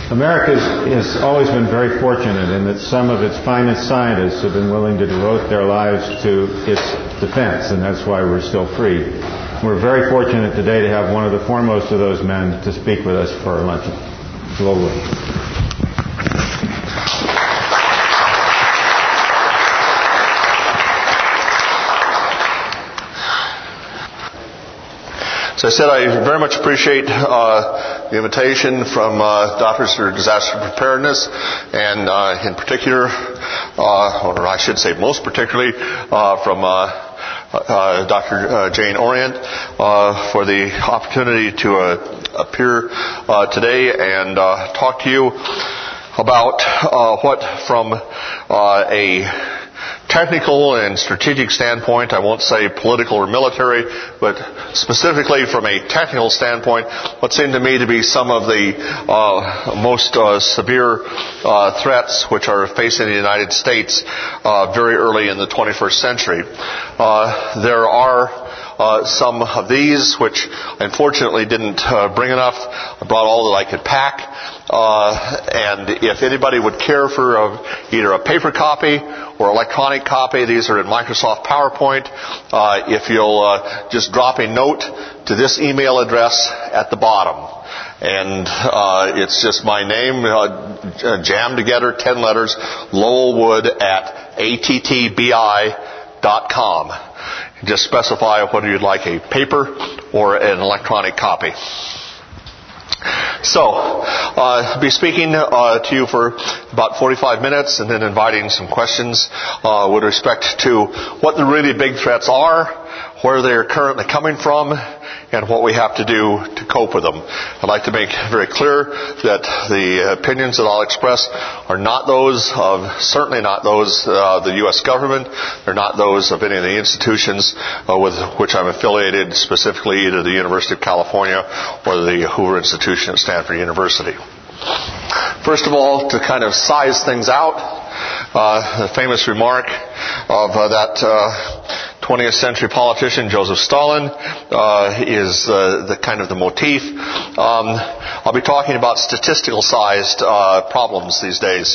America has always been very fortunate in that some of its finest scientists have been willing to devote their lives to its defense, and that's why we're still free. We're very fortunate today to have one of the foremost of those men to speak with us for our luncheon globally. As I said, I very much appreciate the invitation from Doctors for Disaster Preparedness, and in particular, or I should say most particularly, from Dr. Jane Orient for the opportunity to appear today and talk to you about what from a technical and strategic standpoint, I won't say political or military, but specifically from a technical standpoint, what seem to me to be some of the most severe threats which are facing the United States very early in the 21st century. There are some of these which unfortunately didn't bring enough. I brought all that I could pack. And if anybody would care for either a paper copy or electronic copy, these are in Microsoft PowerPoint. If you'll just drop a note to this email address at the bottom. And it's just my name, jammed together, 10 letters, Lowellwood at attbi.com. Just specify whether you'd like a paper or an electronic copy. So, I'll be speaking to you for about 45 minutes and then inviting some questions with respect to what the really big threats are, where they're currently coming from, and what we have to do to cope with them. I'd like to make very clear that the opinions that I'll express are not those of, certainly not those of the U.S. government. They're not those of any of the institutions with which I'm affiliated, specifically either the University of California or the Hoover Institution at Stanford University. First of all, to kind of size things out, the famous remark of that 20th century politician Joseph Stalin is the kind of the motif. I'll be talking about statistical sized problems these days.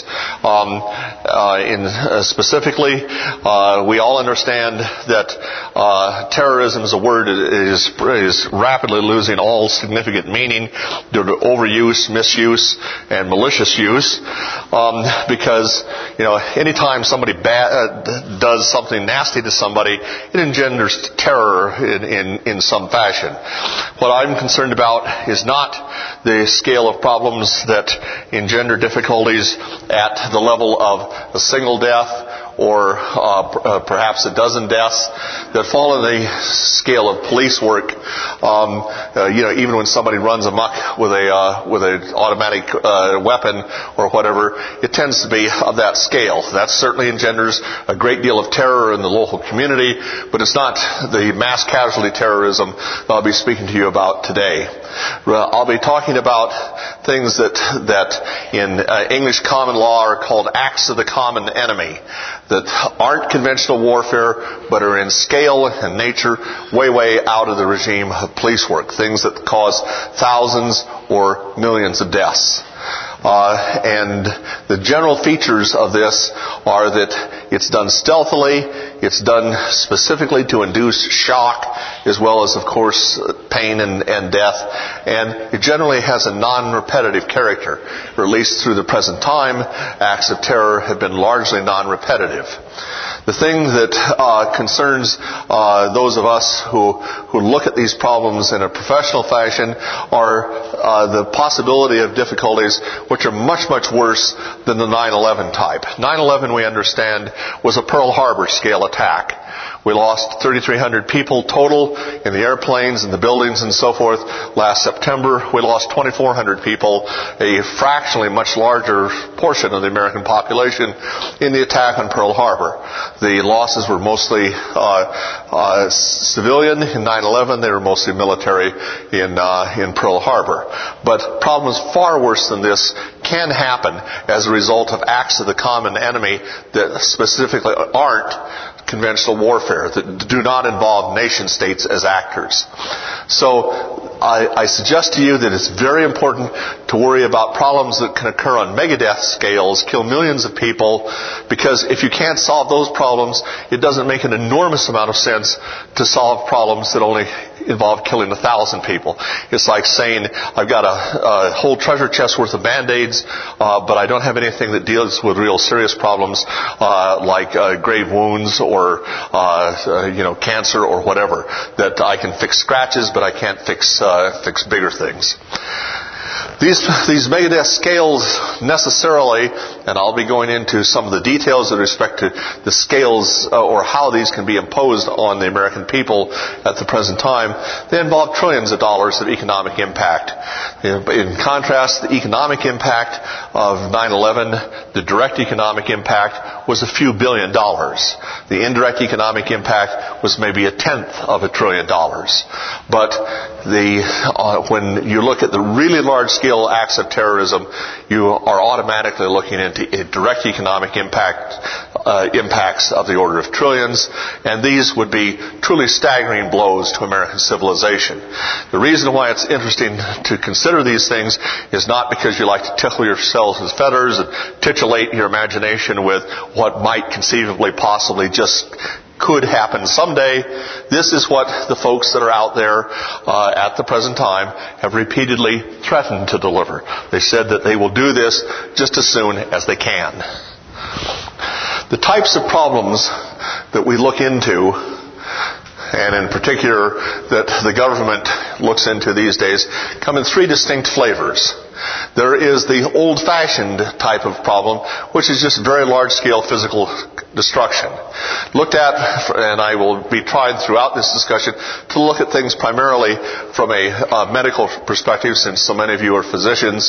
Specifically, we all understand that terrorism as a word is rapidly losing all significant meaning due to overuse, misuse, and malicious use. Because anytime somebody does something nasty to somebody, it engenders terror in some fashion. What I'm concerned about is not the scale of problems that engender difficulties at the level of a single death or perhaps a dozen deaths that fall in the scale of police work. Even when somebody runs amok with an automatic weapon or whatever, it tends to be of that scale. That certainly engenders a great deal of terror in the local community, but it's not the mass casualty terrorism that I'll be speaking to you about today. I'll be talking about things that in English common law are called acts of the common enemy, that aren't conventional warfare, but are in scale and nature way out of the regime of police work, things that cause thousands or millions of deaths. And the general features of this are that it's done stealthily, it's done specifically to induce shock, as well as, of course, pain and death, and it generally has a non-repetitive character, or at least through the present time, acts of terror have been largely non-repetitive. The thing that concerns those of us who look at these problems in a professional fashion are the possibility of difficulties which are much worse than the 9/11 type. 9/11, we understand, was a Pearl Harbor scale attack. We lost 3,300 people total in the airplanes and the buildings and so forth. Last September, we lost 2,400 people, a fractionally much larger portion of the American population, in the attack on Pearl Harbor. The losses were mostly civilian in 9/11. They were mostly military in Pearl Harbor. But problems far worse than this can happen as a result of acts of the common enemy that specifically aren't conventional warfare, that do not involve nation states as actors. So I suggest to you that it's very important to worry about problems that can occur on megadeath scales, kill millions of people, because if you can't solve those problems, it doesn't make an enormous amount of sense to solve problems that only involve killing 1,000 people. It's like saying, I've got a whole treasure chest worth of Band-Aids, but I don't have anything that deals with real serious problems like grave wounds or cancer or whatever. That I can fix scratches, but I can't fix bigger things. These megadeath scales necessarily, and I'll be going into some of the details with respect to the scales or how these can be imposed on the American people at the present time, they involve trillions of dollars of economic impact. In contrast, the economic impact of 9/11, the direct economic impact was a few $billion. The indirect economic impact was maybe $0.1 trillion. But when you look at the really large-scale acts of terrorism, you are automatically looking into direct economic impacts of the order of trillions, and these would be truly staggering blows to American civilization. The reason why it's interesting to consider these things is not because you like to tickle yourselves with feathers and titillate your imagination with what might conceivably possibly just could happen someday. This is what the folks that are out there at the present time have repeatedly threatened to deliver. They said that they will do this just as soon as they can. The types of problems that we look into, and in particular that the government looks into these days, come in 3 distinct flavors. There is the old-fashioned type of problem, which is just very large-scale physical destruction. Looked at, and I will be trying throughout this discussion to look at things primarily from a medical perspective, since so many of you are physicians.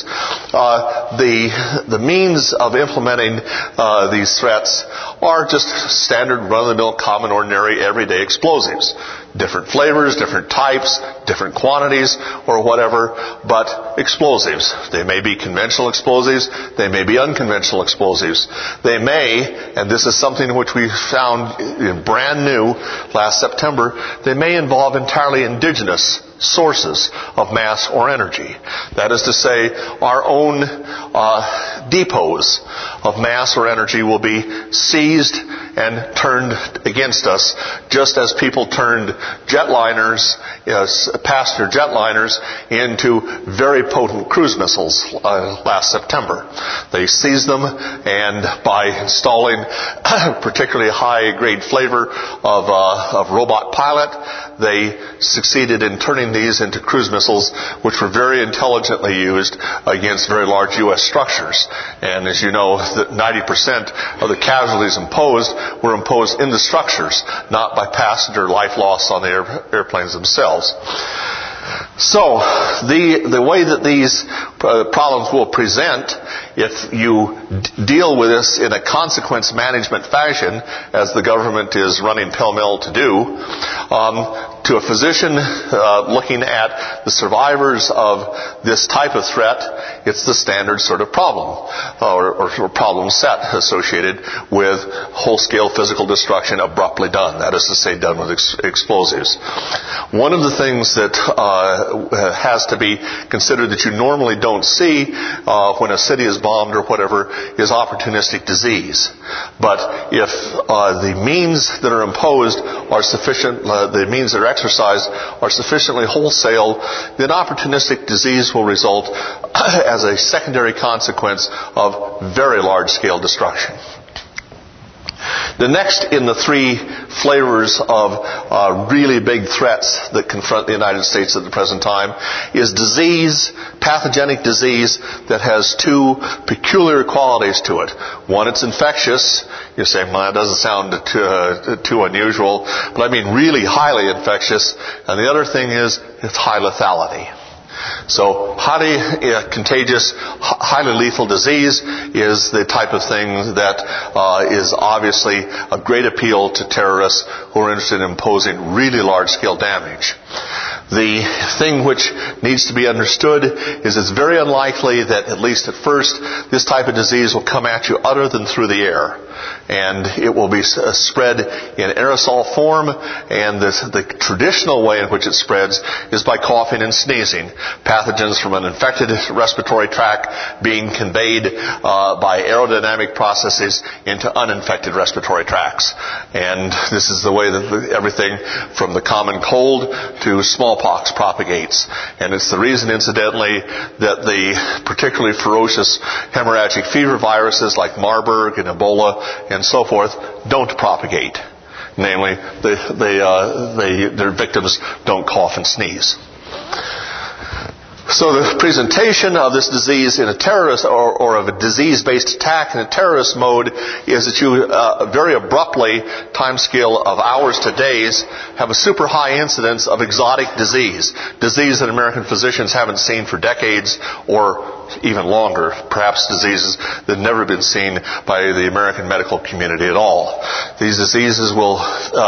The means of implementing these threats are just standard run-of-the-mill, common, ordinary, everyday explosives. Different flavors, different types, different quantities, or whatever, but explosives. They may be conventional explosives, they may be unconventional explosives. They may, and this is something which we found brand new last September, they may involve entirely indigenous sources of mass or energy. That is to say, our own depots of mass or energy will be seized and turned against us, just as people turned jetliners, passenger jetliners, into very potent cruise missiles last September. They seized them, and by installing particularly high-grade flavor of robot pilot, they succeeded in turning these into cruise missiles, which were very intelligently used against very large U.S. structures. And as you know, 90% of the casualties imposed were imposed in the structures, not by passenger life loss on the airplanes themselves. So, the way that these problems will present, if you deal with this in a consequence management fashion, as the government is running pell-mell to do, to a physician looking at the survivors of this type of threat, it's the standard sort of problem, or problem set associated with whole-scale physical destruction abruptly done. That is to say, done with explosives. One of the things that has to be considered that you normally don't see when a city is bombed or whatever is opportunistic disease. But if the means that are imposed are sufficient, the means that are exercised are sufficiently wholesale, then opportunistic disease will result as a secondary consequence of very large-scale destruction. The next in the 3 flavors of really big threats that confront the United States at the present time is disease, pathogenic disease that has 2 peculiar qualities to it. One, it's infectious. You say, well, that doesn't sound too unusual, but I mean really highly infectious. And the other thing is, it's high lethality. So highly contagious, highly lethal disease is the type of thing that is obviously a great appeal to terrorists who are interested in imposing really large-scale damage. The thing which needs to be understood is it's very unlikely that, at least at first, this type of disease will come at you other than through the air. and it will be spread in aerosol form, and the traditional way in which it spreads is by coughing and sneezing. Pathogens from an infected respiratory tract being conveyed by aerodynamic processes into uninfected respiratory tracts. And this is the way that everything from the common cold to smallpox propagates. And it's the reason, incidentally, that the particularly ferocious hemorrhagic fever viruses like Marburg and Ebola and so forth don't propagate. Namely, their victims don't cough and sneeze. So the presentation of this disease in a terrorist or of a disease-based attack in a terrorist mode is that you very abruptly, time scale of hours to days, have a super high incidence of exotic disease that American physicians haven't seen for decades or even longer, perhaps diseases that have never been seen by the American medical community at all. These diseases will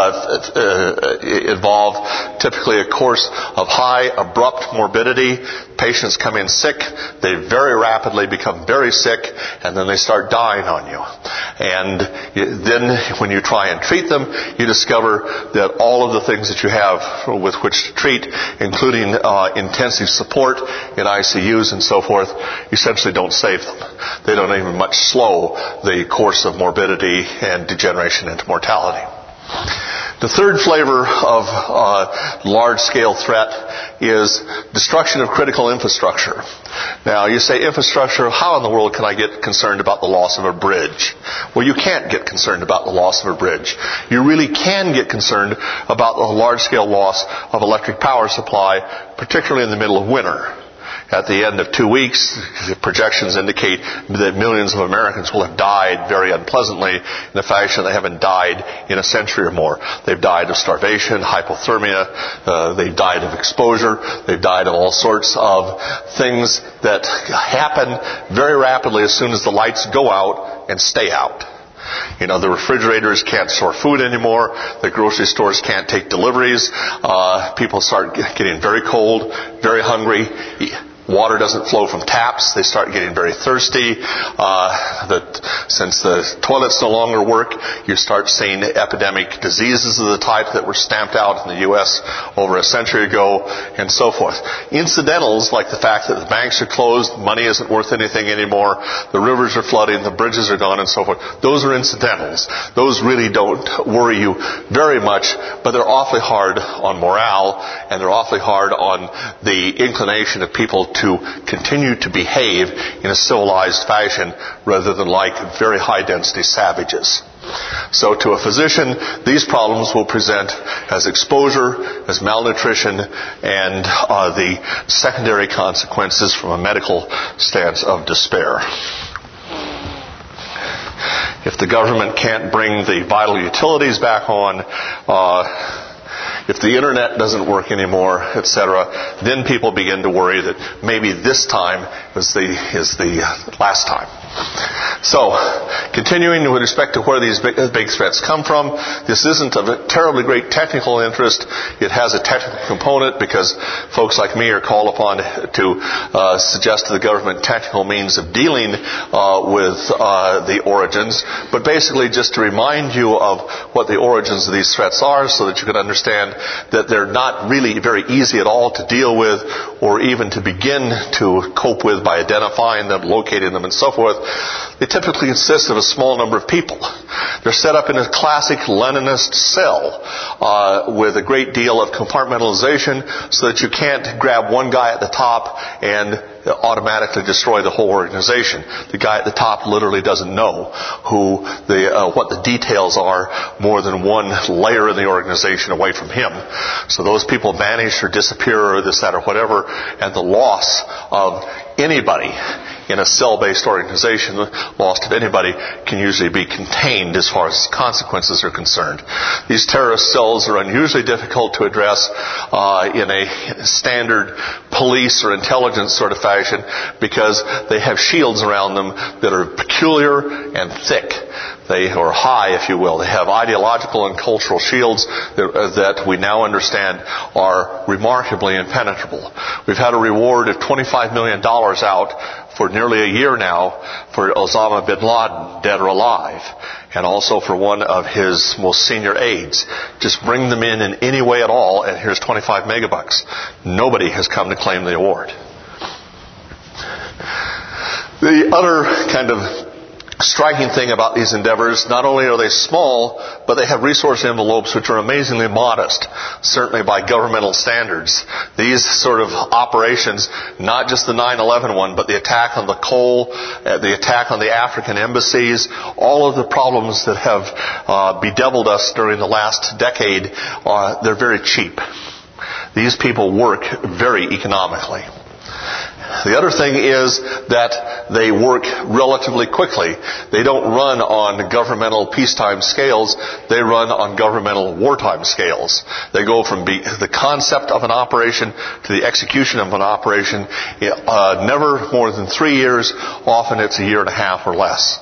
involve typically a course of high, abrupt morbidity. Patients come in sick, they very rapidly become very sick, and then they start dying on you. And then when you try and treat them, you discover that all of the things that you have with which to treat, including intensive support in ICUs and so forth, essentially don't save them. They don't even much slow the course of morbidity and degeneration into mortality. The third flavor of large-scale threat is destruction of critical infrastructure. Now, you say infrastructure, how in the world can I get concerned about the loss of a bridge? Well, you can't get concerned about the loss of a bridge. You really can get concerned about the large-scale loss of electric power supply, particularly in the middle of winter. At the end of 2 weeks, the projections indicate that millions of Americans will have died very unpleasantly in a fashion they haven't died in a century or more. They've died of starvation, hypothermia, they've died of exposure, they've died of all sorts of things that happen very rapidly as soon as the lights go out and stay out. You know, the refrigerators can't store food anymore. The grocery stores can't take deliveries. People start getting very cold, very hungry. Water doesn't flow from taps. They start getting very thirsty. Since the toilets no longer work, you start seeing epidemic diseases of the type that were stamped out in the U.S. over a century ago, and so forth. Incidentals, like the fact that the banks are closed, money isn't worth anything anymore, the rivers are flooding, the bridges are gone, and so forth. Those are incidentals. Those really don't worry you very much, but they're awfully hard on morale, and they're awfully hard on the inclination of people to continue to behave in a civilized fashion rather than like very high-density savages. So to a physician, these problems will present as exposure, as malnutrition, and the secondary consequences from a medical stance of despair. If the government can't bring the vital utilities back on, if the internet doesn't work anymore, etc., then people begin to worry that maybe this time is the last time. So, continuing with respect to where these big threats come from, this isn't of a terribly great technical interest. It has a technical component because folks like me are called upon to suggest to the government technical means of dealing with the origins, but basically just to remind you of what the origins of these threats are so that you can understand that they're not really very easy at all to deal with or even to begin to cope with by identifying them, locating them, and so forth. They typically consist of a small number of people. They're set up in a classic Leninist cell with a great deal of compartmentalization so that you can't grab one guy at the top and automatically destroy the whole organization. The guy at the top literally doesn't know what the details are more than one layer in the organization away from him. So those people vanish or disappear or this, that, or whatever, and the loss of anybody in a cell-based organization, the loss of anybody can usually be contained as far as consequences are concerned. These terrorist cells are unusually difficult to address in a standard police or intelligence sort of fashion because they have shields around them that are peculiar and thick. or high, if you will. They have ideological and cultural shields that we now understand are remarkably impenetrable. We've had a reward of $25 million out for nearly a year now for Osama bin Laden, dead or alive, and also for one of his most senior aides. Just bring them in any way at all, and here's 25 megabucks. Nobody has come to claim the award. The other kind of striking thing about these endeavors, not only are they small, but they have resource envelopes which are amazingly modest, certainly by governmental standards. These sort of operations, not just the 9/11 one, but the attack on the coal, the attack on the African embassies, all of the problems that have bedeviled us during the last decade, they're very cheap. These people work very economically. The other thing is that they work relatively quickly. They don't run on governmental peacetime scales. They run on governmental wartime scales. They go from the concept of an operation to the execution of an operation never more than 3 years. Often it's a year and a half or less.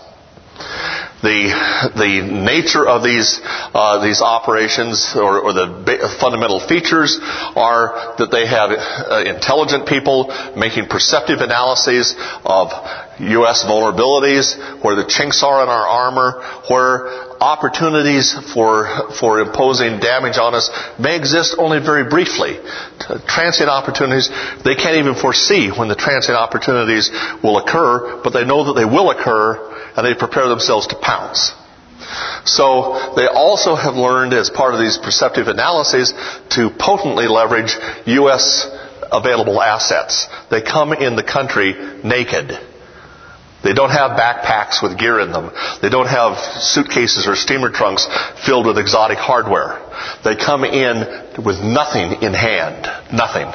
The nature of these operations, or the fundamental features, are that they have intelligent people making perceptive analyses of U.S. vulnerabilities, where the chinks are in our armor, where opportunities for imposing damage on us may exist only very briefly. Transient opportunities, they can't even foresee when the transient opportunities will occur, but they know that they will occur, and they prepare themselves to pounce. So they also have learned, as part of these perceptive analyses, to potently leverage U.S. available assets. They come in the country naked. They don't have backpacks with gear in them. They don't have suitcases or steamer trunks filled with exotic hardware. They come in with nothing in hand. Nothing.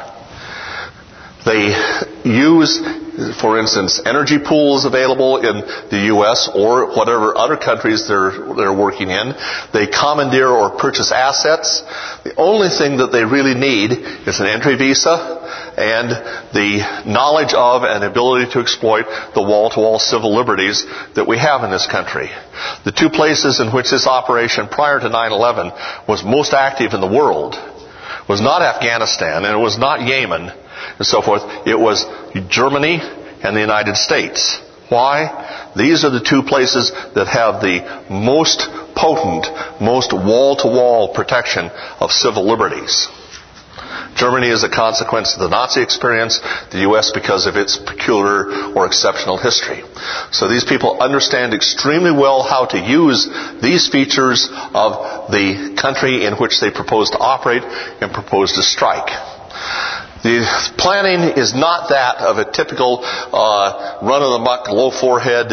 They use, for instance, energy pools available in the U.S. or whatever other countries they're working in. They commandeer or purchase assets. The only thing that they really need is an entry visa and the knowledge of and ability to exploit the wall-to-wall civil liberties that we have in this country. The two places in which this operation prior to 9/11 was most active in the world was not Afghanistan, and it was not Yemen, and so forth. It was Germany and the United States. Why? These are the two places that have the most potent, most wall-to-wall protection of civil liberties. Germany is a consequence of the Nazi experience, the U.S. because of its peculiar or exceptional history. So these people understand extremely well how to use these features of the country in which they propose to operate and propose to strike. The planning is not that of a typical run-of-the-muck, low-forehead,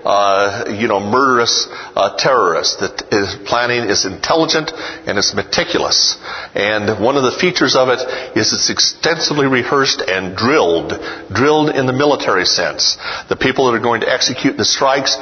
murderous terrorist. The planning is intelligent and it's meticulous. And one of the features of it is it's extensively rehearsed and drilled in the military sense. The people that are going to execute the strikes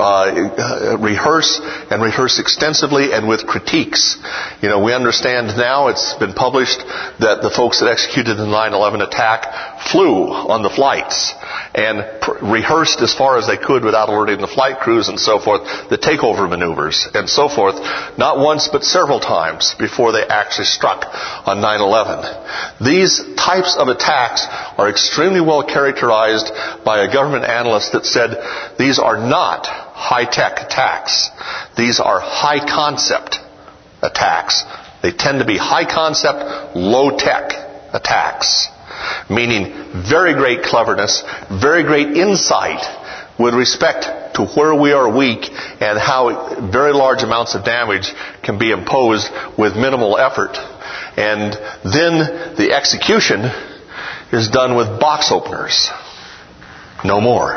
rehearse extensively and with critiques. We understand now, it's been published, that the folks that executed the 9/11 attack flew on the flights and rehearsed as far as they could without alerting the flight crews and so forth, the takeover maneuvers and so forth, not once but several times before they actually struck on 9/11. These types of attacks are extremely well characterized by a government analyst that said these are not high-tech attacks. These are high-concept attacks. They tend to be high-concept, low-tech attacks, meaning very great cleverness, very great insight with respect to where we are weak and how very large amounts of damage can be imposed with minimal effort. And then the execution is done with box openers. No more.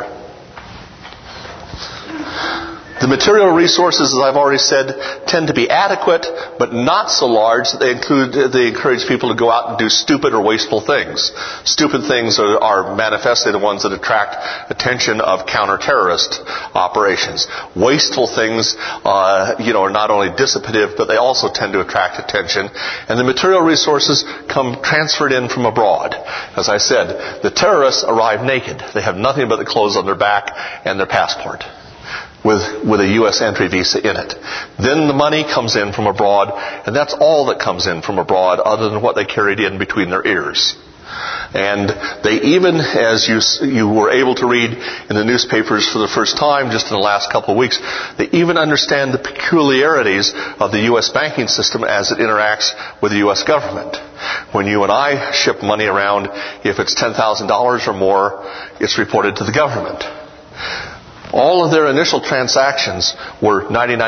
The material resources, as I've already said, tend to be adequate, but not so large that they encourage people to go out and do stupid or wasteful things. Stupid things are manifestly the ones that attract attention of counter-terrorist operations. Wasteful things, are not only dissipative, but they also tend to attract attention. And the material resources come transferred in from abroad. As I said, the terrorists arrive naked. They have nothing but the clothes on their back and their passport. with a U.S. entry visa in it. Then the money comes in from abroad, and that's all that comes in from abroad other than what they carried in between their ears. And they even, as you were able to read in the newspapers for the first time just in the last couple of weeks, they even understand the peculiarities of the U.S. banking system as it interacts with the U.S. government. When you and I ship money around, if it's $10,000 or more, it's reported to the government. All of their initial transactions were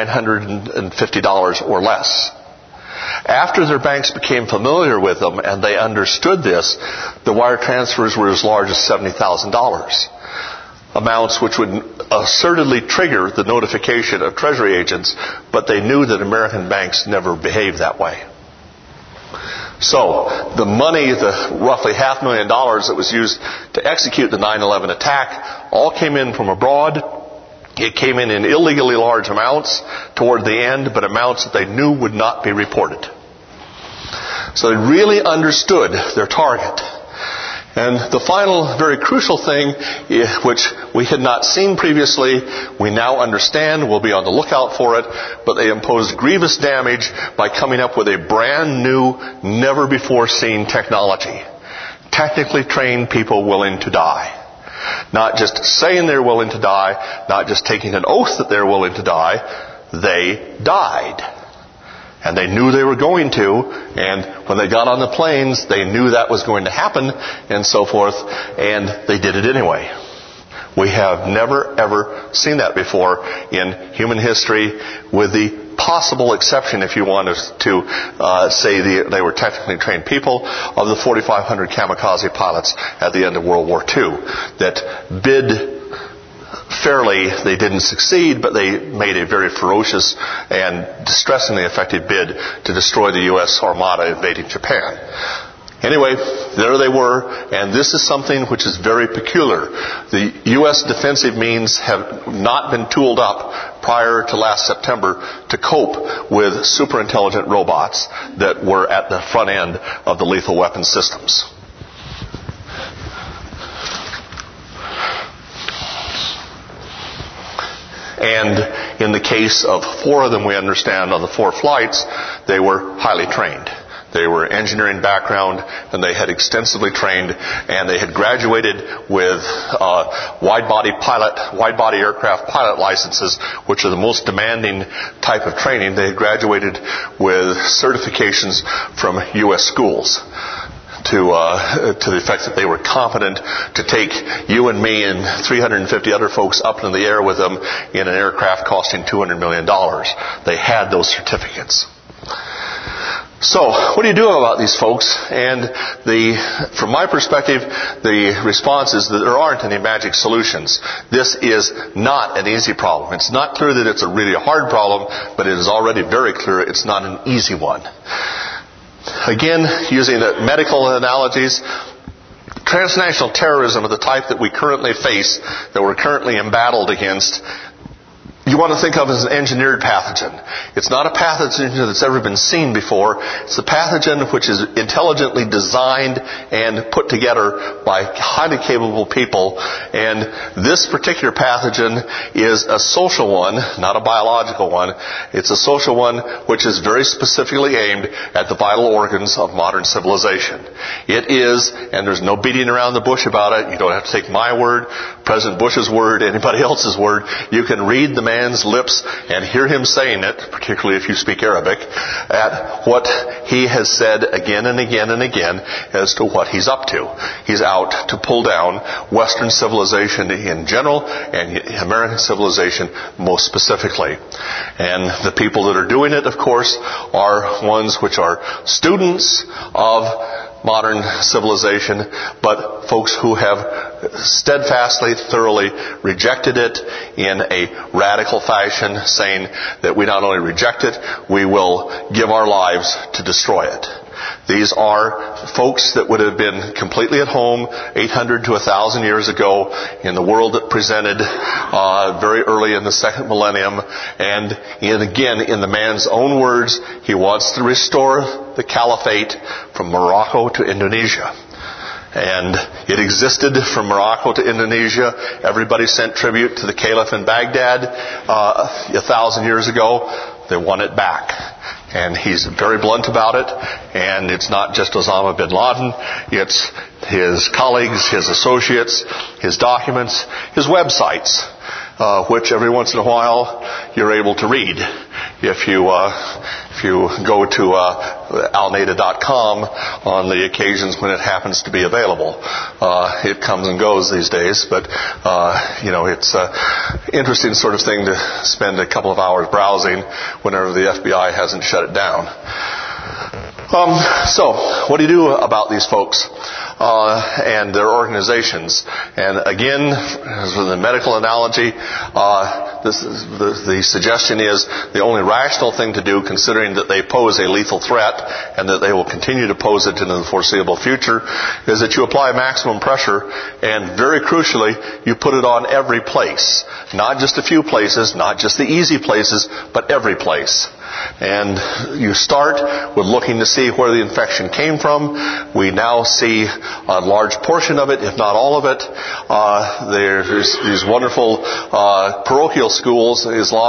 $9,950 or less. After their banks became familiar with them and they understood this, the wire transfers were as large as $70,000. Amounts which would assertedly trigger the notification of Treasury agents, but they knew that American banks never behaved that way. So, the money, the roughly $500,000 that was used to execute the 9/11 attack, all came in from abroad. It came in illegally large amounts toward the end, but amounts that they knew would not be reported. So they really understood their target. And the final, very crucial thing, which we had not seen previously, we now understand, we'll be on the lookout for it, but they imposed grievous damage by coming up with a brand new, never before seen technology. Technically trained people willing to die. Not just saying they're willing to die, not just taking an oath that they're willing to die, they died. And they knew they were going to, and when they got on the planes, they knew that was going to happen, and so forth, and they did it anyway. We have never, ever seen that before in human history, with the possible exception, if you want to say they were technically trained people, of the 4,500 kamikaze pilots at the end of World War II that bid fairly. They didn't succeed, but they made a very ferocious and distressingly effective bid to destroy the U.S. Armada invading Japan. Anyway, there they were, and this is something which is very peculiar. The U.S. defensive means have not been tooled up prior to last September to cope with super intelligent robots that were at the front end of the lethal weapon systems. And in the case of 4 of them, we understand, on the 4 flights, they were highly trained. They were engineering background, and they had extensively trained, and they had graduated with wide-body aircraft pilot licenses, which are the most demanding type of training. They had graduated with certifications from U.S. schools to the effect that they were competent to take you and me and 350 other folks up in the air with them in an aircraft costing $200 million. They had those certificates. So, what do you do about these folks? And from my perspective, the response is that there aren't any magic solutions. This is not an easy problem. It's not clear that it's a really hard problem, but it is already very clear it's not an easy one. Again, using medical analogies, transnational terrorism of the type that we currently face, that we're currently embattled against, you want to think of as an engineered pathogen. It's not a pathogen that's ever been seen before. It's a pathogen which is intelligently designed and put together by highly capable people. And this particular pathogen is a social one, not a biological one. It's a social one which is very specifically aimed at the vital organs of modern civilization. It is, and there's no beating around the bush about it. You don't have to take my word, President Bush's word, anybody else's word. You can read the man's lips and hear him saying it, particularly if you speak Arabic, at what he has said again and again and again as to what he's up to. He's out to pull down Western civilization in general and American civilization most specifically. And the people that are doing it, of course, are ones which are students of modern civilization, but folks who have steadfastly, thoroughly rejected it in a radical fashion, saying that we not only reject it, we will give our lives to destroy it. These are folks that would have been completely at home 800 to 1,000 years ago in the world that presented very early in the second millennium. And again, in the man's own words, he wants to restore the caliphate from Morocco to Indonesia. And it existed from Morocco to Indonesia. Everybody sent tribute to the Caliph in Baghdad 1,000 years ago. They want it back. And he's very blunt about it. And it's not just Osama bin Laden. It's his colleagues, his associates, his documents, his websites, which every once in a while you're able to read. If you go to alneda.com on the occasions when it happens to be available. It comes and goes these days, but it's an interesting sort of thing to spend a couple of hours browsing whenever the FBI hasn't shut it down. So, what do you do about these folks and their organizations? And again, for the medical analogy, the suggestion is the only rational thing to do, considering that they pose a lethal threat and that they will continue to pose it into the foreseeable future, is that you apply maximum pressure, and very crucially, you put it on every place. Not just a few places, not just the easy places, but every place. And you start with looking to see where the infection came from. We now see a large portion of it, if not all of it. There's these wonderful parochial schools,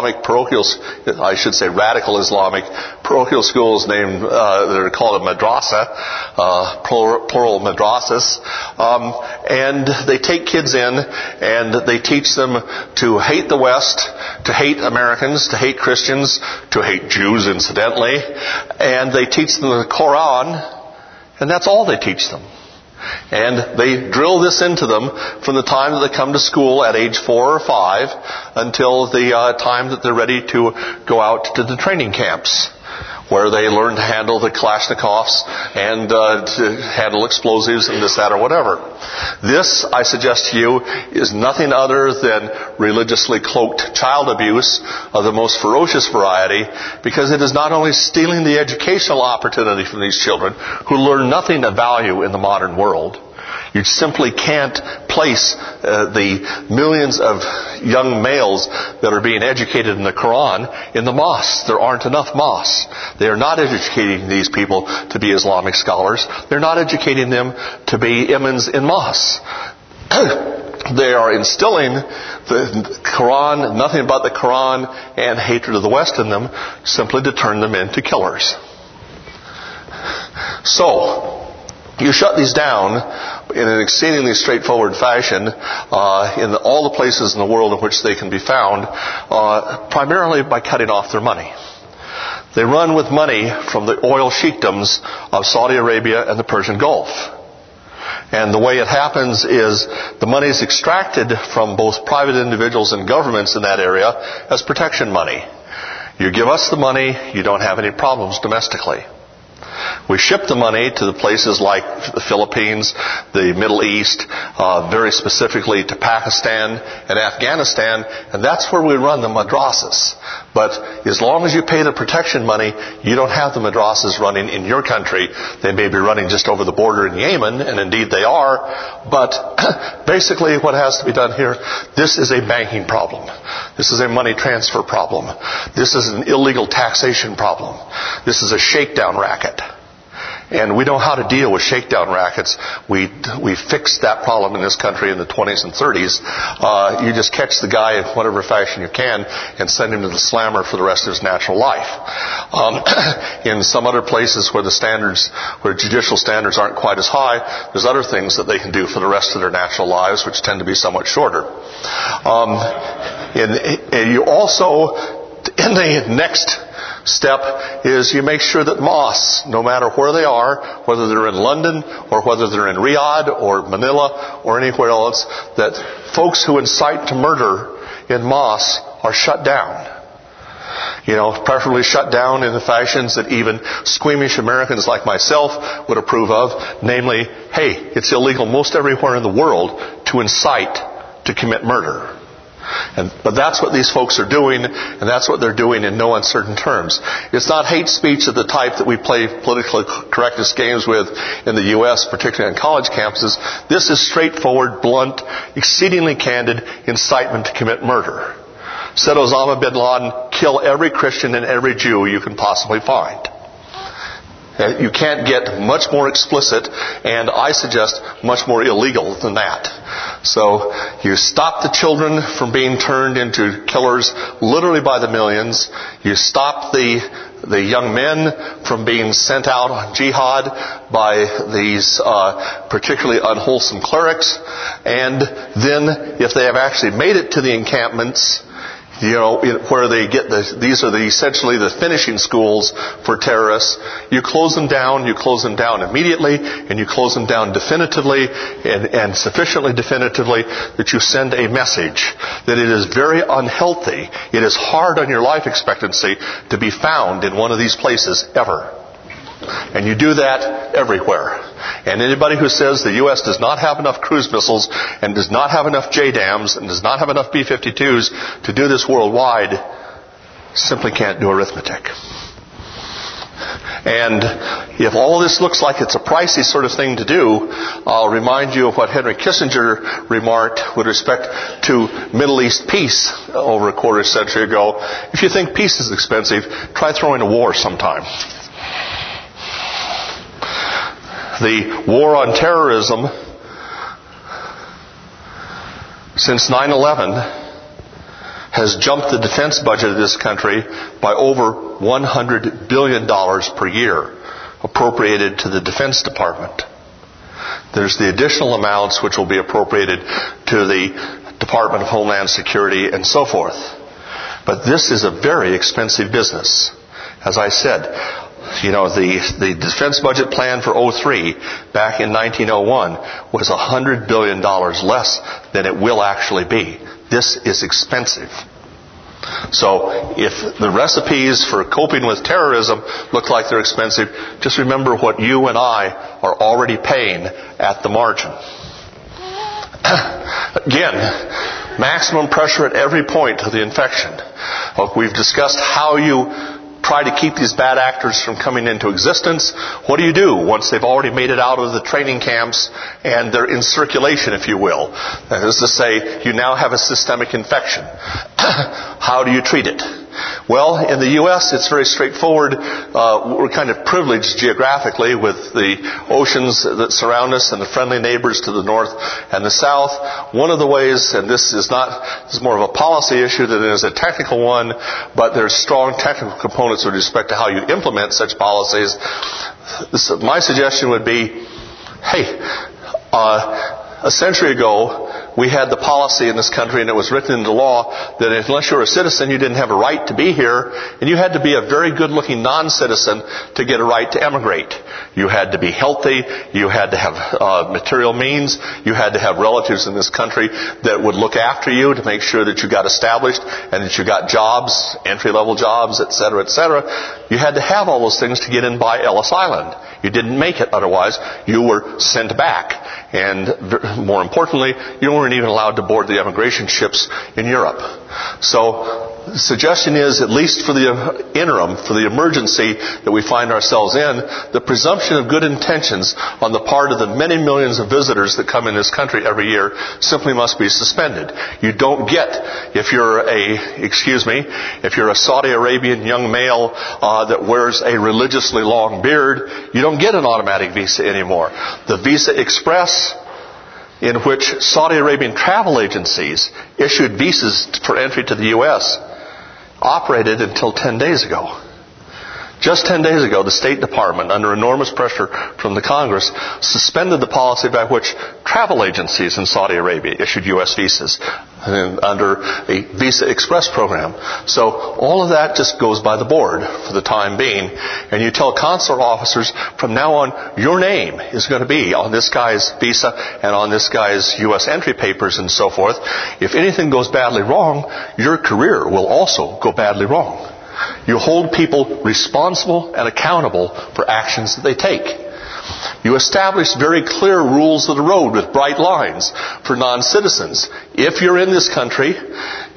radical Islamic parochial schools named, they're called a madrasa, plural madrasas. And they take kids in and they teach them to hate the West, to hate Americans, to hate Christians, to hate Jews, incidentally, and they teach them the Quran, and that's all they teach them. And they drill this into them from the time that they come to school at age 4 or 5 until the time that they're ready to go out to the training camps, where they learn to handle the Kalashnikovs and to handle explosives and this, that, or whatever. This, I suggest to you, is nothing other than religiously cloaked child abuse of the most ferocious variety, because it is not only stealing the educational opportunity from these children who learn nothing of value in the modern world. You simply can't place the millions of young males that are being educated in the Quran in the mosques. There aren't enough mosques. They are not educating these people to be Islamic scholars. They're not educating them to be imams in mosques. They are instilling the Quran, nothing but the Quran, and hatred of the West in them, simply to turn them into killers. So, you shut these down in an exceedingly straightforward fashion in all the places in the world in which they can be found, primarily by cutting off their money. They run with money from the oil sheikdoms of Saudi Arabia and the Persian Gulf. And the way it happens is the money is extracted from both private individuals and governments in that area as protection money. You give us the money, you don't have any problems domestically. We ship the money to the places like the Philippines, the Middle East, very specifically to Pakistan and Afghanistan, and that's where we run the madrasas. But as long as you pay the protection money, you don't have the madrasas running in your country. They may be running just over the border in Yemen, and indeed they are, but basically what has to be done here, this is a banking problem. This is a money transfer problem. This is an illegal taxation problem. This is a shakedown racket. And we know how to deal with shakedown rackets. We fixed that problem in this country in the 20s and 30s. You just catch the guy in whatever fashion you can and send him to the slammer for the rest of his natural life. In some other places where judicial standards aren't quite as high, there's other things that they can do for the rest of their natural lives, which tend to be somewhat shorter. And you also, in the next step, is you make sure that mosques, no matter where they are, whether they're in London or whether they're in Riyadh or Manila or anywhere else, that folks who incite to murder in mosques are shut down. Preferably shut down in the fashions that even squeamish Americans like myself would approve of, namely, hey, it's illegal most everywhere in the world to incite to commit murder. But that's what these folks are doing, and that's what they're doing in no uncertain terms. It's not hate speech of the type that we play political correctness games with in the U.S., particularly on college campuses. This is straightforward, blunt, exceedingly candid incitement to commit murder. Said Osama bin Laden, kill every Christian and every Jew you can possibly find. You can't get much more explicit, and I suggest much more illegal than that. So you stop the children from being turned into killers literally by the millions. You stop the young men from being sent out on jihad by these particularly unwholesome clerics. And then if they have actually made it to the encampments, where they get these are essentially the finishing schools for terrorists. You close them down immediately, and you close them down definitively and sufficiently definitively that you send a message that it is very unhealthy. It is hard on your life expectancy to be found in one of these places ever. And you do that everywhere. And anybody who says the U.S. does not have enough cruise missiles and does not have enough JDAMs and does not have enough B-52s to do this worldwide simply can't do arithmetic. And if all this looks like it's a pricey sort of thing to do, I'll remind you of what Henry Kissinger remarked with respect to Middle East peace over a quarter century ago. If you think peace is expensive, try throwing a war sometime. The war on terrorism since 9/11 has jumped the defense budget of this country by over $100 billion per year appropriated to the Defense Department. There's the additional amounts which will be appropriated to the Department of Homeland Security and so forth. But this is a very expensive business. As I said, the defense budget plan for 03 back in 1901 was $100 billion less than it will actually be. This is expensive. So if the recipes for coping with terrorism look like they're expensive, just remember what you and I are already paying at the margin. Again, maximum pressure at every point of the infection. We've discussed how you try to keep these bad actors from coming into existence. What do you do once they've already made it out of the training camps and they're in circulation, if you will? That is to say, you now have a systemic infection. How do you treat it? Well, in the U.S., it's very straightforward. We're kind of privileged geographically with the oceans that surround us and the friendly neighbors to the north and the south. One of the ways, and this is more of a policy issue than it is a technical one, but there's strong technical components with respect to how you implement such policies. My suggestion would be, a century ago, we had the policy in this country, and it was written into law, that unless you were a citizen, you didn't have a right to be here, and you had to be a very good-looking non-citizen to get a right to emigrate. You had to be healthy, you had to have material means, you had to have relatives in this country that would look after you to make sure that you got established and that you got jobs, entry-level jobs, etc., etc. You had to have all those things to get in by Ellis Island. You didn't make it otherwise. You were sent back. And more importantly, you weren't even allowed to board the immigration ships in Europe. So the suggestion is, at least for the interim, for the emergency that we find ourselves in, the presumption of good intentions on the part of the many millions of visitors that come in this country every year simply must be suspended. You don't get, if you're a Saudi Arabian young male that wears a religiously long beard, you don't get an automatic visa anymore. The Visa Express, in which Saudi Arabian travel agencies issued visas for entry to the U.S., operated until 10 days ago. Just 10 days ago, the State Department, under enormous pressure from the Congress, suspended the policy by which travel agencies in Saudi Arabia issued U.S. visas under a Visa Express program. So all of that just goes by the board for the time being. And you tell consular officers, from now on, your name is going to be on this guy's visa and on this guy's U.S. entry papers and so forth. If anything goes badly wrong, your career will also go badly wrong. You hold people responsible and accountable for actions that they take. You establish very clear rules of the road with bright lines for non-citizens. If you're in this country,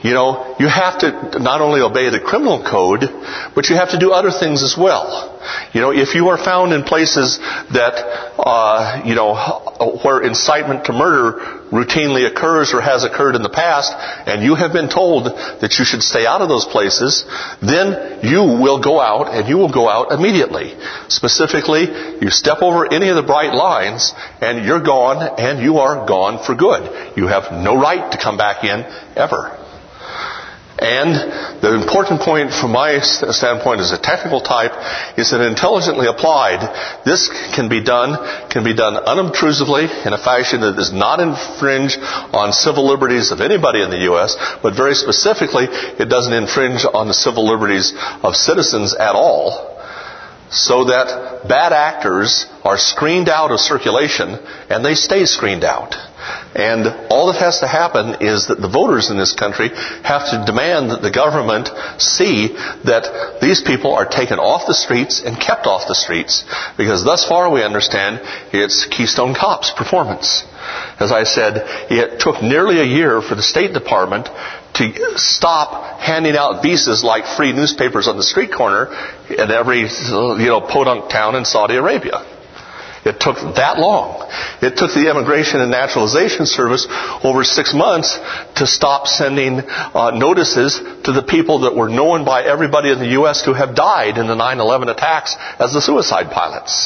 You have to not only obey the criminal code, but you have to do other things as well. If you are found in places that, where incitement to murder routinely occurs or has occurred in the past, and you have been told that you should stay out of those places, then you will go out, and you will go out immediately. Specifically, you step over any of the bright lines, and you're gone, and you are gone for good. You have no right to come back in ever. And the important point from my standpoint as a technical type is that intelligently applied, this can be done unobtrusively in a fashion that does not infringe on civil liberties of anybody in the U.S., but very specifically, it doesn't infringe on the civil liberties of citizens at all, so that bad actors are screened out of circulation, and they stay screened out. And all that has to happen is that the voters in this country have to demand that the government see that these people are taken off the streets and kept off the streets. Because thus far we understand it's Keystone Cops' performance. As I said, it took nearly a year for the State Department to stop handing out visas like free newspapers on the street corner in every podunk town in Saudi Arabia. It took that long. It took the Immigration and Naturalization Service over 6 months to stop sending notices to the people that were known by everybody in the U.S. to have died in the 9/11 attacks as the suicide pilots.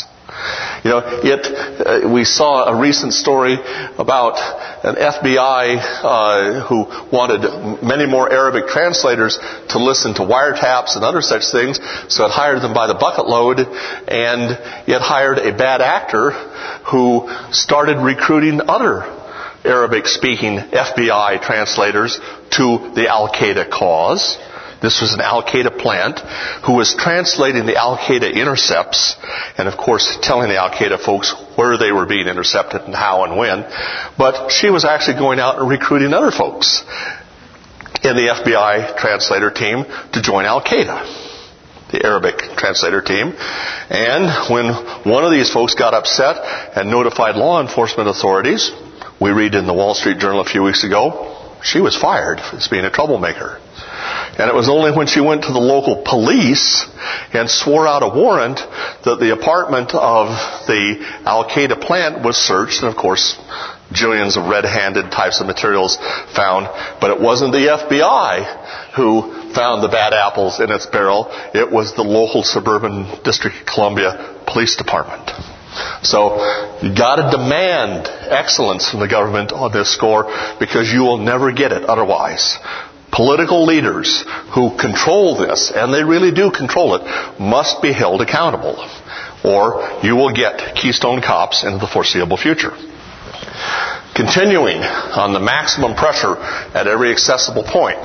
We saw a recent story about an FBI who wanted many more Arabic translators to listen to wiretaps and other such things, so it hired them by the bucket load, and it hired a bad actor who started recruiting other Arabic-speaking FBI translators to the Al-Qaeda cause. This was an Al-Qaeda plant who was translating the Al-Qaeda intercepts and, of course, telling the Al-Qaeda folks where they were being intercepted and how and when. But she was actually going out and recruiting other folks in the FBI translator team to join Al-Qaeda, the Arabic translator team. And when one of these folks got upset and notified law enforcement authorities, we read in the Wall Street Journal a few weeks ago, she was fired as being a troublemaker. And it was only when she went to the local police and swore out a warrant that the apartment of the Al-Qaeda plant was searched, and of course, jillions of red-handed types of materials found. But it wasn't the FBI who found the bad apples in its barrel. It was the local suburban District of Columbia Police Department. So you got to demand excellence from the government on this score, because you will never get it otherwise. Political leaders who control this, and they really do control it, must be held accountable, or you will get Keystone Cops into the foreseeable future. Continuing on the maximum pressure at every accessible point,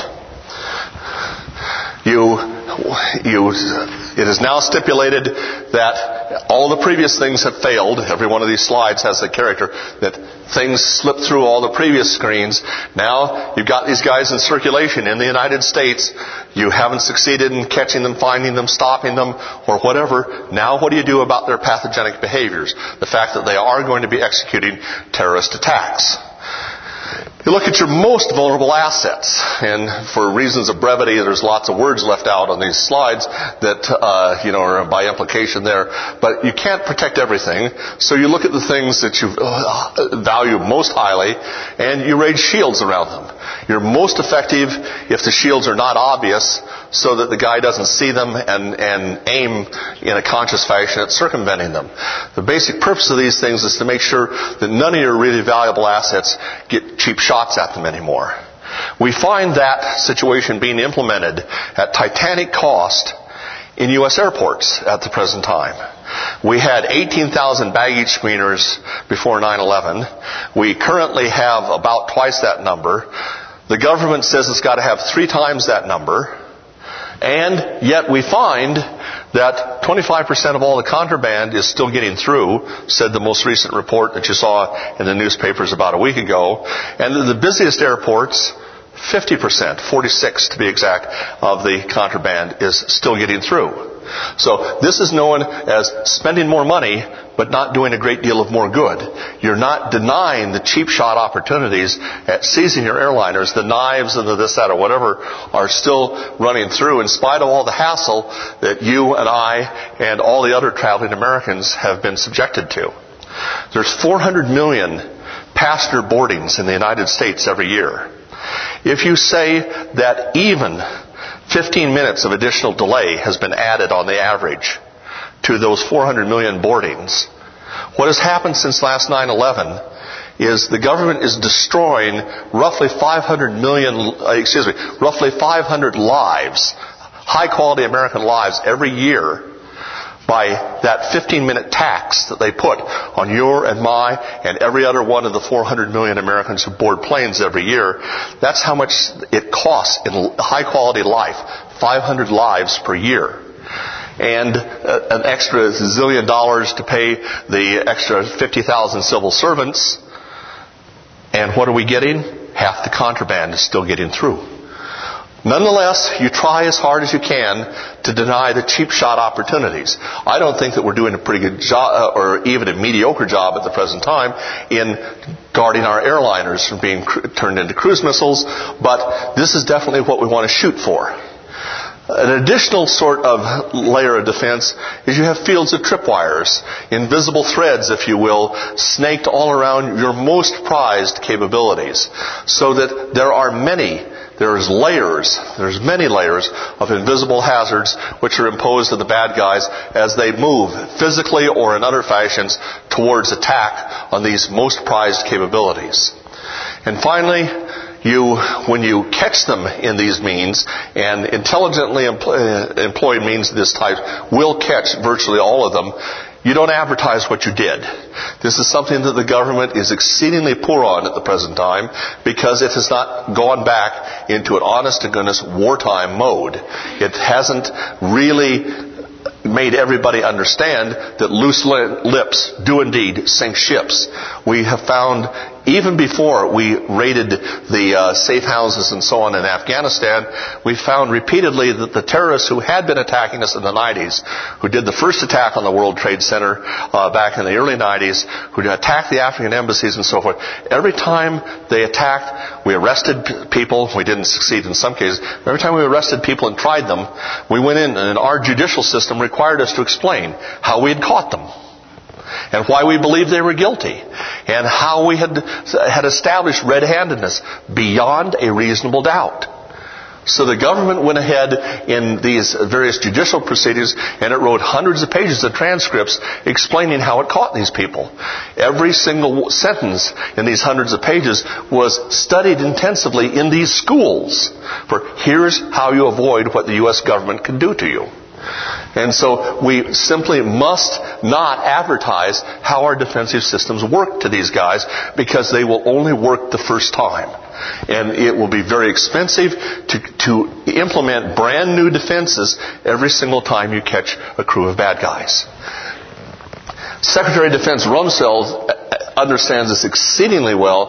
it is now stipulated that all the previous things have failed. Every one of these slides has the character that things slip through all the previous screens. Now you've got these guys in circulation in the United States. You haven't succeeded in catching them, finding them, stopping them, or whatever. Now what do you do about their pathogenic behaviors? The fact that they are going to be executing terrorist attacks. You look at your most vulnerable assets, and for reasons of brevity, there's lots of words left out on these slides that, are by implication there. But you can't protect everything, so you look at the things that you value most highly, and you raise shields around them. You're most effective if the shields are not obvious, so that the guy doesn't see them and aim in a conscious fashion at circumventing them. The basic purpose of these things is to make sure that none of your really valuable assets get cheap shots at them anymore. We find that situation being implemented at titanic cost in U.S. airports at the present time. We had 18,000 baggage screeners before 9/11. We currently have about twice that number. The government says it's got to have 3 times that number. And yet we find that 25% of all the contraband is still getting through, said the most recent report that you saw in the newspapers about a week ago. And the busiest airports, 50%, 46 to be exact, of the contraband is still getting through. So this is known as spending more money, but not doing a great deal of more good. You're not denying the cheap shot opportunities at seizing your airliners. The knives and the this, that, or whatever are still running through in spite of all the hassle that you and I and all the other traveling Americans have been subjected to. There's 400 million passenger boardings in the United States every year. If you say that even 15 minutes of additional delay has been added on the average to those 400 million boardings, what has happened since last 9/11 is the government is destroying roughly 500 lives, high quality American lives every year by that 15-minute tax that they put on your and my and every other one of the 400 million Americans who board planes every year. That's how much it costs in high-quality life, 500 lives per year. And an extra zillion dollars to pay the extra 50,000 civil servants. And what are we getting? Half the contraband is still getting through. Nonetheless, you try as hard as you can to deny the cheap shot opportunities. I don't think that we're doing a pretty good job, or even a mediocre job at the present time, in guarding our airliners from being turned into cruise missiles, but this is definitely what we want to shoot for. An additional sort of layer of defense is you have fields of tripwires, invisible threads, if you will, snaked all around your most prized capabilities, so that there's many layers of invisible hazards which are imposed on the bad guys as they move physically or in other fashions towards attack on these most prized capabilities. And finally, when you catch them in these means, and intelligently employed means of this type will catch virtually all of them, you don't advertise what you did. This is something that the government is exceedingly poor on at the present time because it has not gone back into an honest-to-goodness wartime mode. It hasn't really made everybody understand that loose lips do indeed sink ships. We have found, even before we raided the safe houses and so on in Afghanistan, we found repeatedly that the terrorists who had been attacking us in the 90s, who did the first attack on the World Trade Center back in the early 90s, who attacked the African embassies and so forth, every time they attacked, we arrested people. We didn't succeed in some cases. Every time we arrested people and tried them, we went in, and our judicial system required us to explain how we had caught them, and why we believed they were guilty, and how we had established red-handedness beyond a reasonable doubt. So the government went ahead in these various judicial proceedings, and it wrote hundreds of pages of transcripts explaining how it caught these people. Every single sentence in these hundreds of pages was studied intensively in these schools for here's how you avoid what the U.S. government can do to you. And so we simply must not advertise how our defensive systems work to these guys, because they will only work the first time. And it will be very expensive to implement brand new defenses every single time you catch a crew of bad guys. Secretary of Defense Rumsfeld understands this exceedingly well.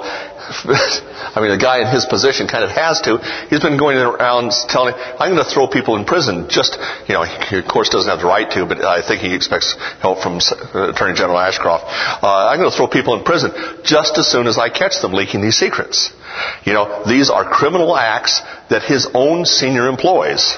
I mean, a guy in his position kind of has to. He's been going around telling, I'm going to throw people in prison. Just, he of course doesn't have the right to, but I think he expects help from Attorney General Ashcroft. I'm going to throw people in prison just as soon as I catch them leaking these secrets. These are criminal acts that his own senior employees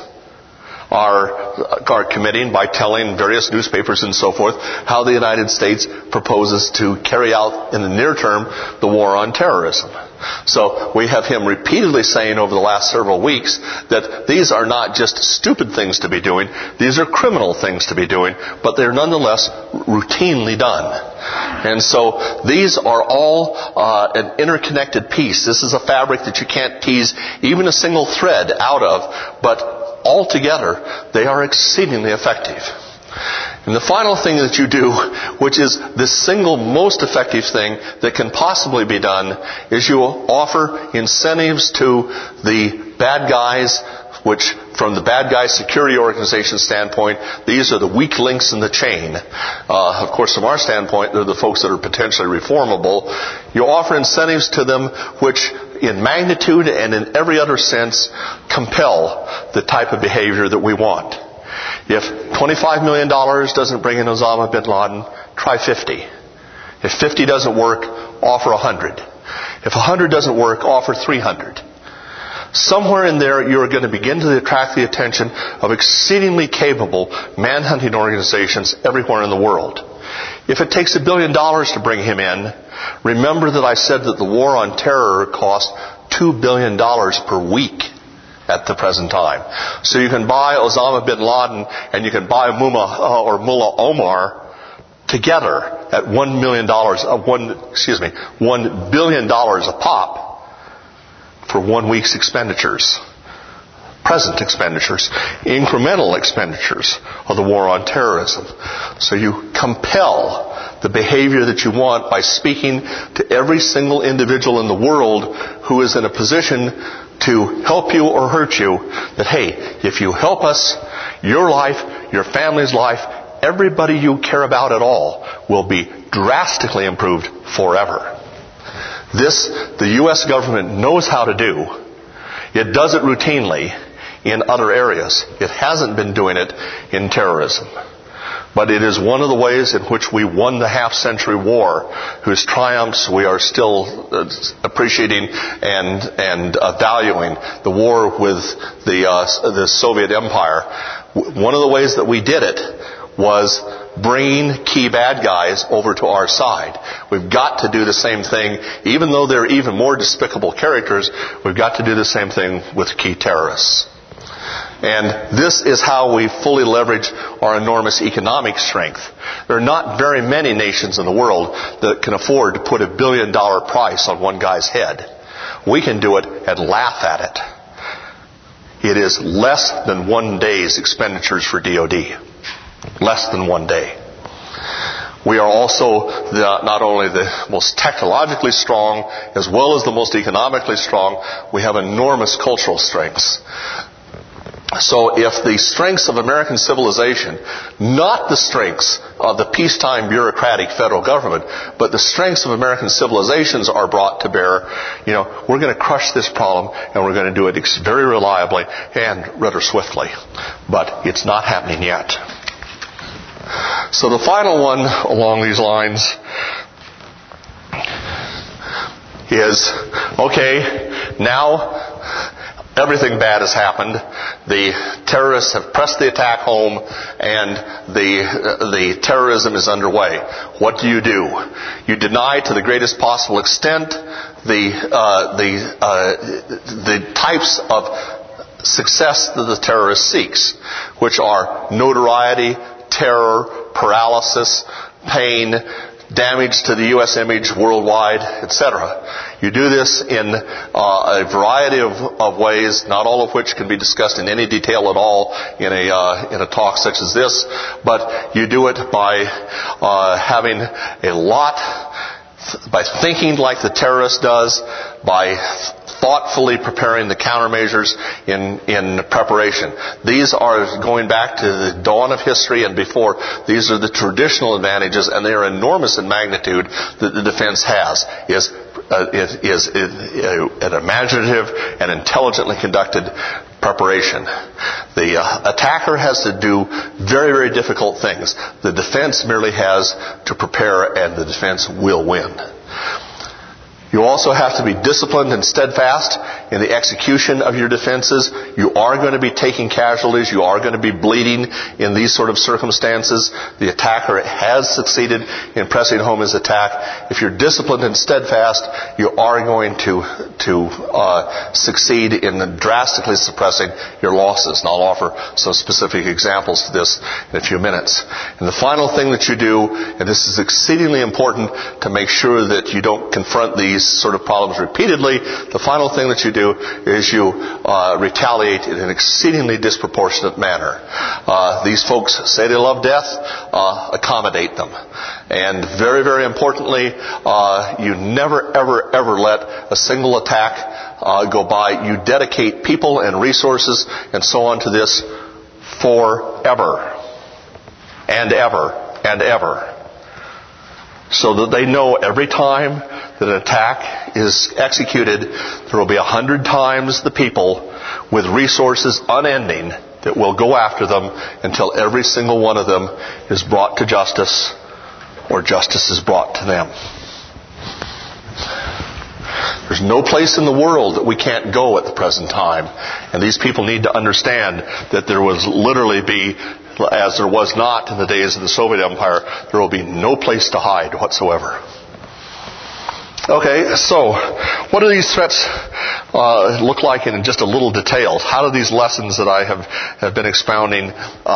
are committing by telling various newspapers and so forth how the United States proposes to carry out in the near term the war on terrorism. So we have him repeatedly saying over the last several weeks that these are not just stupid things to be doing, these are criminal things to be doing, but they're nonetheless routinely done. And so these are all an interconnected piece. This is a fabric that you can't tease even a single thread out of, but altogether, they are exceedingly effective. And the final thing that you do, which is the single most effective thing that can possibly be done, is you offer incentives to the bad guys, which from the bad guy security organization standpoint, these are the weak links in the chain. Of course, from our standpoint, they're the folks that are potentially reformable. You offer incentives to them which, in magnitude and in every other sense, compel the type of behavior that we want. If $25 million doesn't bring in Osama bin Laden, try 50. If 50 doesn't work, offer 100. If 100 doesn't work, offer 300. Somewhere in there, you're going to begin to attract the attention of exceedingly capable manhunting organizations everywhere in the world. If it takes $1 billion to bring him in, remember that I said that the war on terror costs $2 billion per week at the present time. So you can buy Osama bin Laden and you can buy Mullah Omar together at $1 billion a pop for 1 week's expenditures. Present expenditures, incremental expenditures of the war on terrorism. So you compel the behavior that you want by speaking to every single individual in the world who is in a position to help you or hurt you, that hey, if you help us, your life, your family's life, everybody you care about at all will be drastically improved forever. This, the U.S. government knows how to do. It does it routinely in other areas. It hasn't been doing it in terrorism. But it is one of the ways in which we won the half-century war, whose triumphs we are still appreciating and valuing. The war with the Soviet Empire. One of the ways that we did it was bringing key bad guys over to our side. We've got to do the same thing, even though they're even more despicable characters, we've got to do the same thing with key terrorists. And this is how we fully leverage our enormous economic strength. There are not very many nations in the world that can afford to put $1 billion price on one guy's head. We can do it and laugh at it. It is less than 1 day's expenditures for DoD. Less than 1 day. We are also not only the most technologically strong, as well as the most economically strong, we have enormous cultural strengths. So if the strengths of American civilization, not the strengths of the peacetime bureaucratic federal government, but the strengths of American civilizations are brought to bear, we're going to crush this problem and we're going to do it very reliably and rather swiftly. But it's not happening yet. So the final one along these lines is, okay, now everything bad has happened. The terrorists have pressed the attack home and the terrorism is underway. What do? You deny to the greatest possible extent the types of success that the terrorist seeks, which are notoriety, terror, paralysis, pain, damage to the U.S. image worldwide, etc. You do this in a variety of ways, not all of which can be discussed in any detail at all in a talk such as this, but you do it by having by thinking like the terrorist does, by thoughtfully preparing the countermeasures in preparation. These are, going back to the dawn of history and before, these are the traditional advantages, and they are enormous in magnitude that the defense has. It is an imaginative and intelligently conducted preparation. The attacker has to do very, very difficult things. The defense merely has to prepare, and the defense will win. You also have to be disciplined and steadfast in the execution of your defenses. You are going to be taking casualties. You are going to be bleeding in these sort of circumstances. The attacker has succeeded in pressing home his attack. If you're disciplined and steadfast, you are going to succeed in drastically suppressing your losses. And I'll offer some specific examples to this in a few minutes. And the final thing that you do, and this is exceedingly important to make sure that you don't confront these sort of problems repeatedly, the final thing that you do is you retaliate in an exceedingly disproportionate manner. These folks say they love death, accommodate them. And very, very importantly, you never, ever, ever let a single attack go by. You dedicate people and resources and so on to this forever and ever and ever, so that they know every time that an attack is executed, there will be 100 times the people with resources unending that will go after them until every single one of them is brought to justice or justice is brought to them. There's no place in the world that we can't go at the present time. And these people need to understand that there will literally be, as there was not in the days of the Soviet Empire, there will be no place to hide whatsoever. Okay, so what do these threats look like in just a little detail? How do these lessons that I have been expounding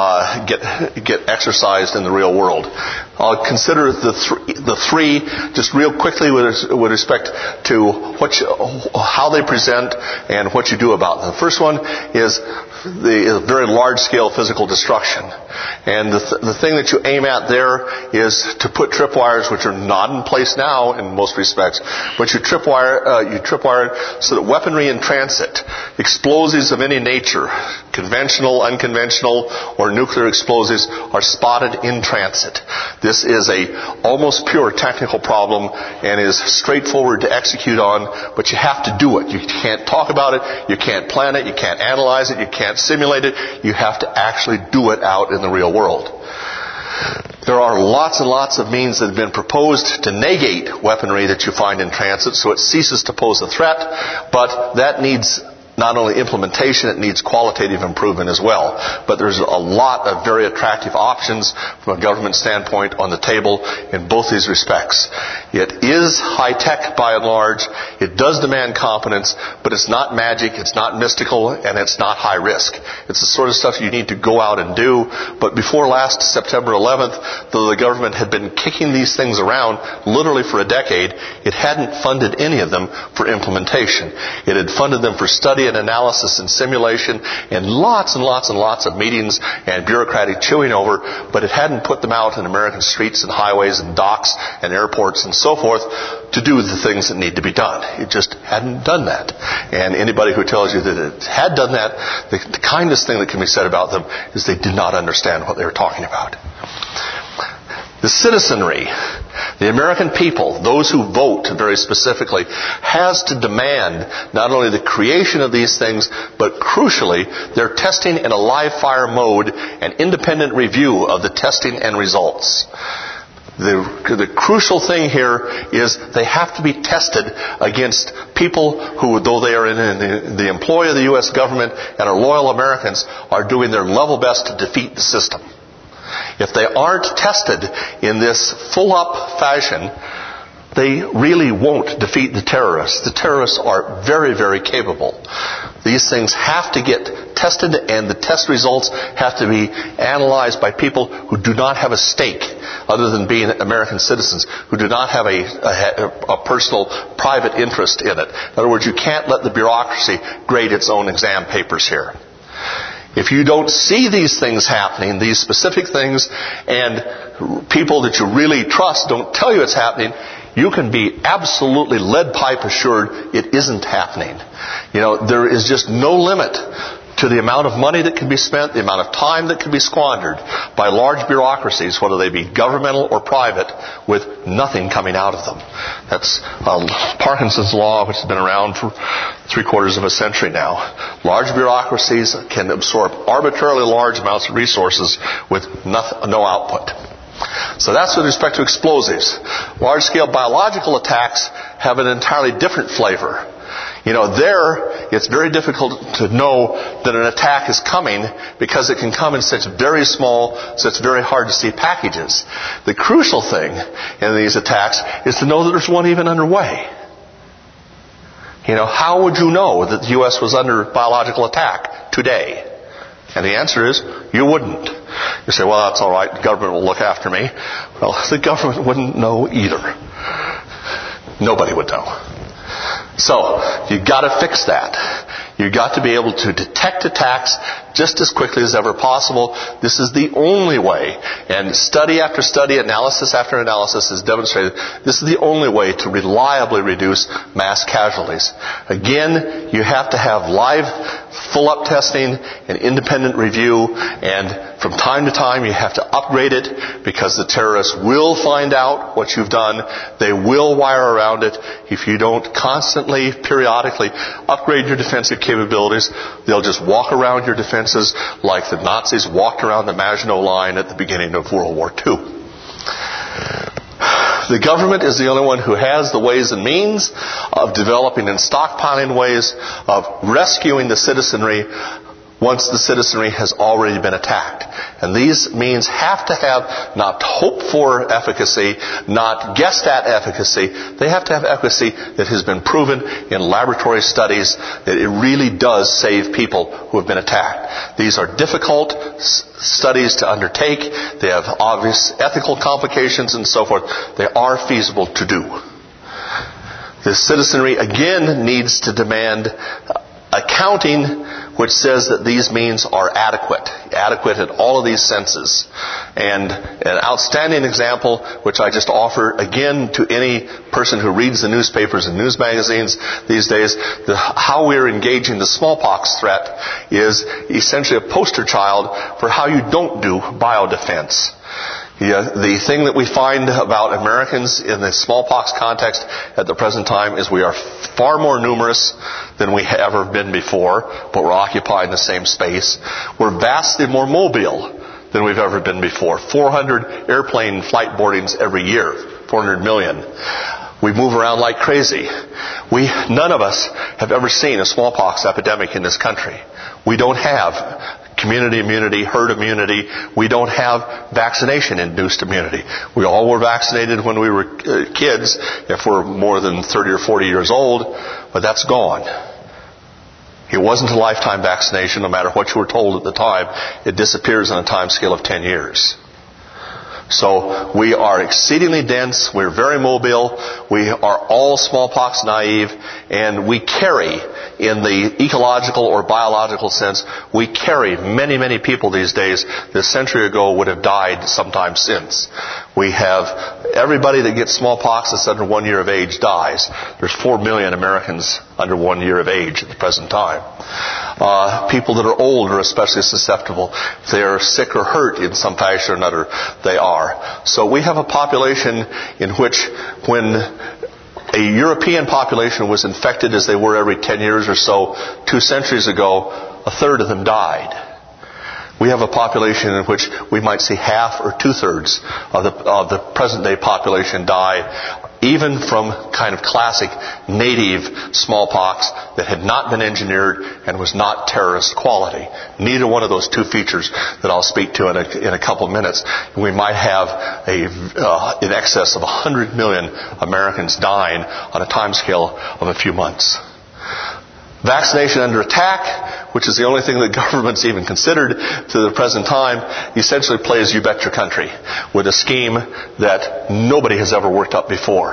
get exercised in the real world? I'll consider the three just real quickly with respect to how they present and what you do about them. The first one is the very large-scale physical destruction. And the thing that you aim at there is to put tripwires, which are not in place now in most respects, but you tripwire so that weaponry in transit, explosives of any nature, conventional, unconventional, or nuclear explosives, are spotted in transit. This is a almost pure technical problem and is straightforward to execute on, but you have to do it. You can't talk about it, you can't plan it, you can't analyze it, you can't simulate it. You have to actually do it out in the real world. There are lots and lots of means that have been proposed to negate weaponry that you find in transit so it ceases to pose a threat, but that needs not only implementation, it needs qualitative improvement as well. But there's a lot of very attractive options from a government standpoint on the table in both these respects. It is high-tech by and large. It does demand competence, but it's not magic, it's not mystical, and it's not high risk. It's the sort of stuff you need to go out and do. But before last September 11th, though the government had been kicking these things around literally for a decade, it hadn't funded any of them for implementation. It had funded them for study and analysis and simulation and lots and lots and lots of meetings and bureaucratic chewing over, but it hadn't put them out in American streets and highways and docks and airports and so forth to do the things that need to be done. It just hadn't done that. And anybody who tells you that it had done that, the kindest thing that can be said about them is they did not understand what they were talking about. The citizenry, the American people, those who vote very specifically, has to demand not only the creation of these things, but crucially, their testing in a live-fire mode and independent review of the testing and results. The crucial thing here is they have to be tested against people who, though they are in the employ of the U.S. government and are loyal Americans, are doing their level best to defeat the system. If they aren't tested in this full-up fashion, they really won't defeat the terrorists. The terrorists are very, very capable. These things have to get tested, and the test results have to be analyzed by people who do not have a stake other than being American citizens, who do not have a personal, private interest in it. In other words, you can't let the bureaucracy grade its own exam papers here. If you don't see these things happening, these specific things, and people that you really trust don't tell you it's happening, you can be absolutely lead pipe assured it isn't happening. You know, there is just no limit to the amount of money that can be spent, the amount of time that can be squandered by large bureaucracies, whether they be governmental or private, with nothing coming out of them. That's Parkinson's Law, which has been around for 3/4 of a century now. Large bureaucracies can absorb arbitrarily large amounts of resources with no output. So that's with respect to explosives. Large-scale biological attacks have an entirely different flavor. You know, it's very difficult to know that an attack is coming because it can come in such very small, such very hard to see packages. The crucial thing in these attacks is to know that there's one even underway. You know, how would you know that the U.S. was under biological attack today? And the answer is, you wouldn't. You say, well, that's all right, the government will look after me. Well, the government wouldn't know either. Nobody would know. So, you've got to fix that. You've got to be able to detect attacks just as quickly as ever possible. This is the only way, and study after study, analysis after analysis has demonstrated this is the only way to reliably reduce mass casualties. Again, you have to have live, full-up testing and independent review, and from time to time you have to upgrade it because the terrorists will find out what you've done. They will wire around it. If you don't constantly, periodically upgrade your defensive capabilities. They'll just walk around your defenses like the Nazis walked around the Maginot Line at the beginning of World War II. The government is the only one who has the ways and means of developing and stockpiling ways of rescuing the citizenry once the citizenry has already been attacked. And these means have to have not hoped for efficacy, not guessed at efficacy. They have to have efficacy that has been proven in laboratory studies that it really does save people who have been attacked. These are difficult studies to undertake. They have obvious ethical complications and so forth. They are feasible to do. The citizenry again needs to demand accounting which says that these means are adequate in all of these senses. And an outstanding example, which I just offer again to any person who reads the newspapers and news magazines these days, how we're engaging the smallpox threat is essentially a poster child for how you don't do biodefense. The thing that we find about Americans in the smallpox context at the present time is we are far more numerous than we have ever been before, but we're occupying the same space. We're vastly more mobile than we've ever been before. 400 airplane flight boardings every year. 400 million. We move around like crazy. None of us have ever seen a smallpox epidemic in this country. We don't have community immunity, herd immunity. We don't have vaccination-induced immunity. We all were vaccinated when we were kids, if we're more than 30 or 40 years old, but that's gone. It wasn't a lifetime vaccination, no matter what you were told at the time. It disappears on a time scale of 10 years. So we are exceedingly dense, we're very mobile, we are all smallpox naive, and we carry, in the ecological or biological sense, we carry many, many people these days that a century ago would have died sometime since. We have everybody that gets smallpox that's under 1 year of age dies. There's 4 million Americans under 1 year of age at the present time. People that are old are especially susceptible. If they are sick or hurt in some fashion or another, they are. So we have a population in which, when a European population was infected as they were every 10 years or so 2 centuries ago, a third of them died. We have a population in which we might see half or 2/3 of the present day population die, even from kind of classic native smallpox that had not been engineered and was not terrorist quality. Neither one of those two features that I'll speak to in a couple of minutes. We might have in excess of 100 million Americans dying on a timescale of a few months. Vaccination under attack, which is the only thing that government's even considered to the present time, essentially plays you bet your country with a scheme that nobody has ever worked up before.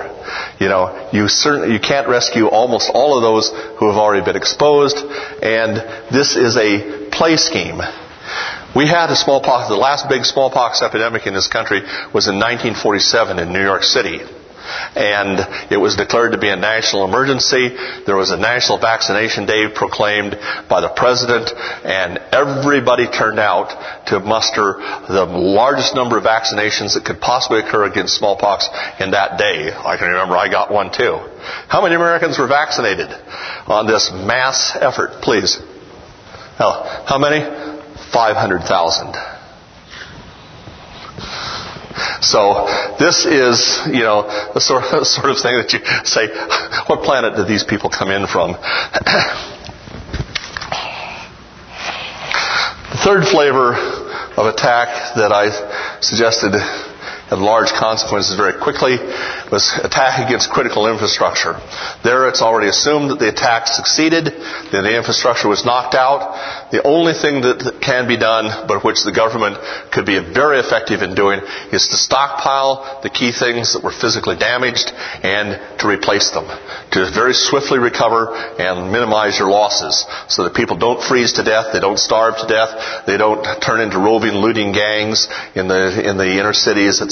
You can't rescue almost all of those who have already been exposed, and this is a play scheme. We had the last big smallpox epidemic in this country was in 1947 in New York City. And it was declared to be a national emergency. There was a national vaccination day proclaimed by the president, and everybody turned out to muster the largest number of vaccinations that could possibly occur against smallpox in that day. I can remember I got one too. How many Americans were vaccinated on this mass effort, please? How many? 500,000. So this is, the sort of thing that you say, what planet did these people come in from? The third flavor of attack that I suggested had large consequences very quickly was attack against critical infrastructure. There it's already assumed that the attack succeeded, that the infrastructure was knocked out. The only thing that can be done, but which the government could be very effective in doing, is to stockpile the key things that were physically damaged and to replace them. To very swiftly recover and minimize your losses so that people don't freeze to death, they don't starve to death, they don't turn into roving, looting gangs in the inner cities, etc.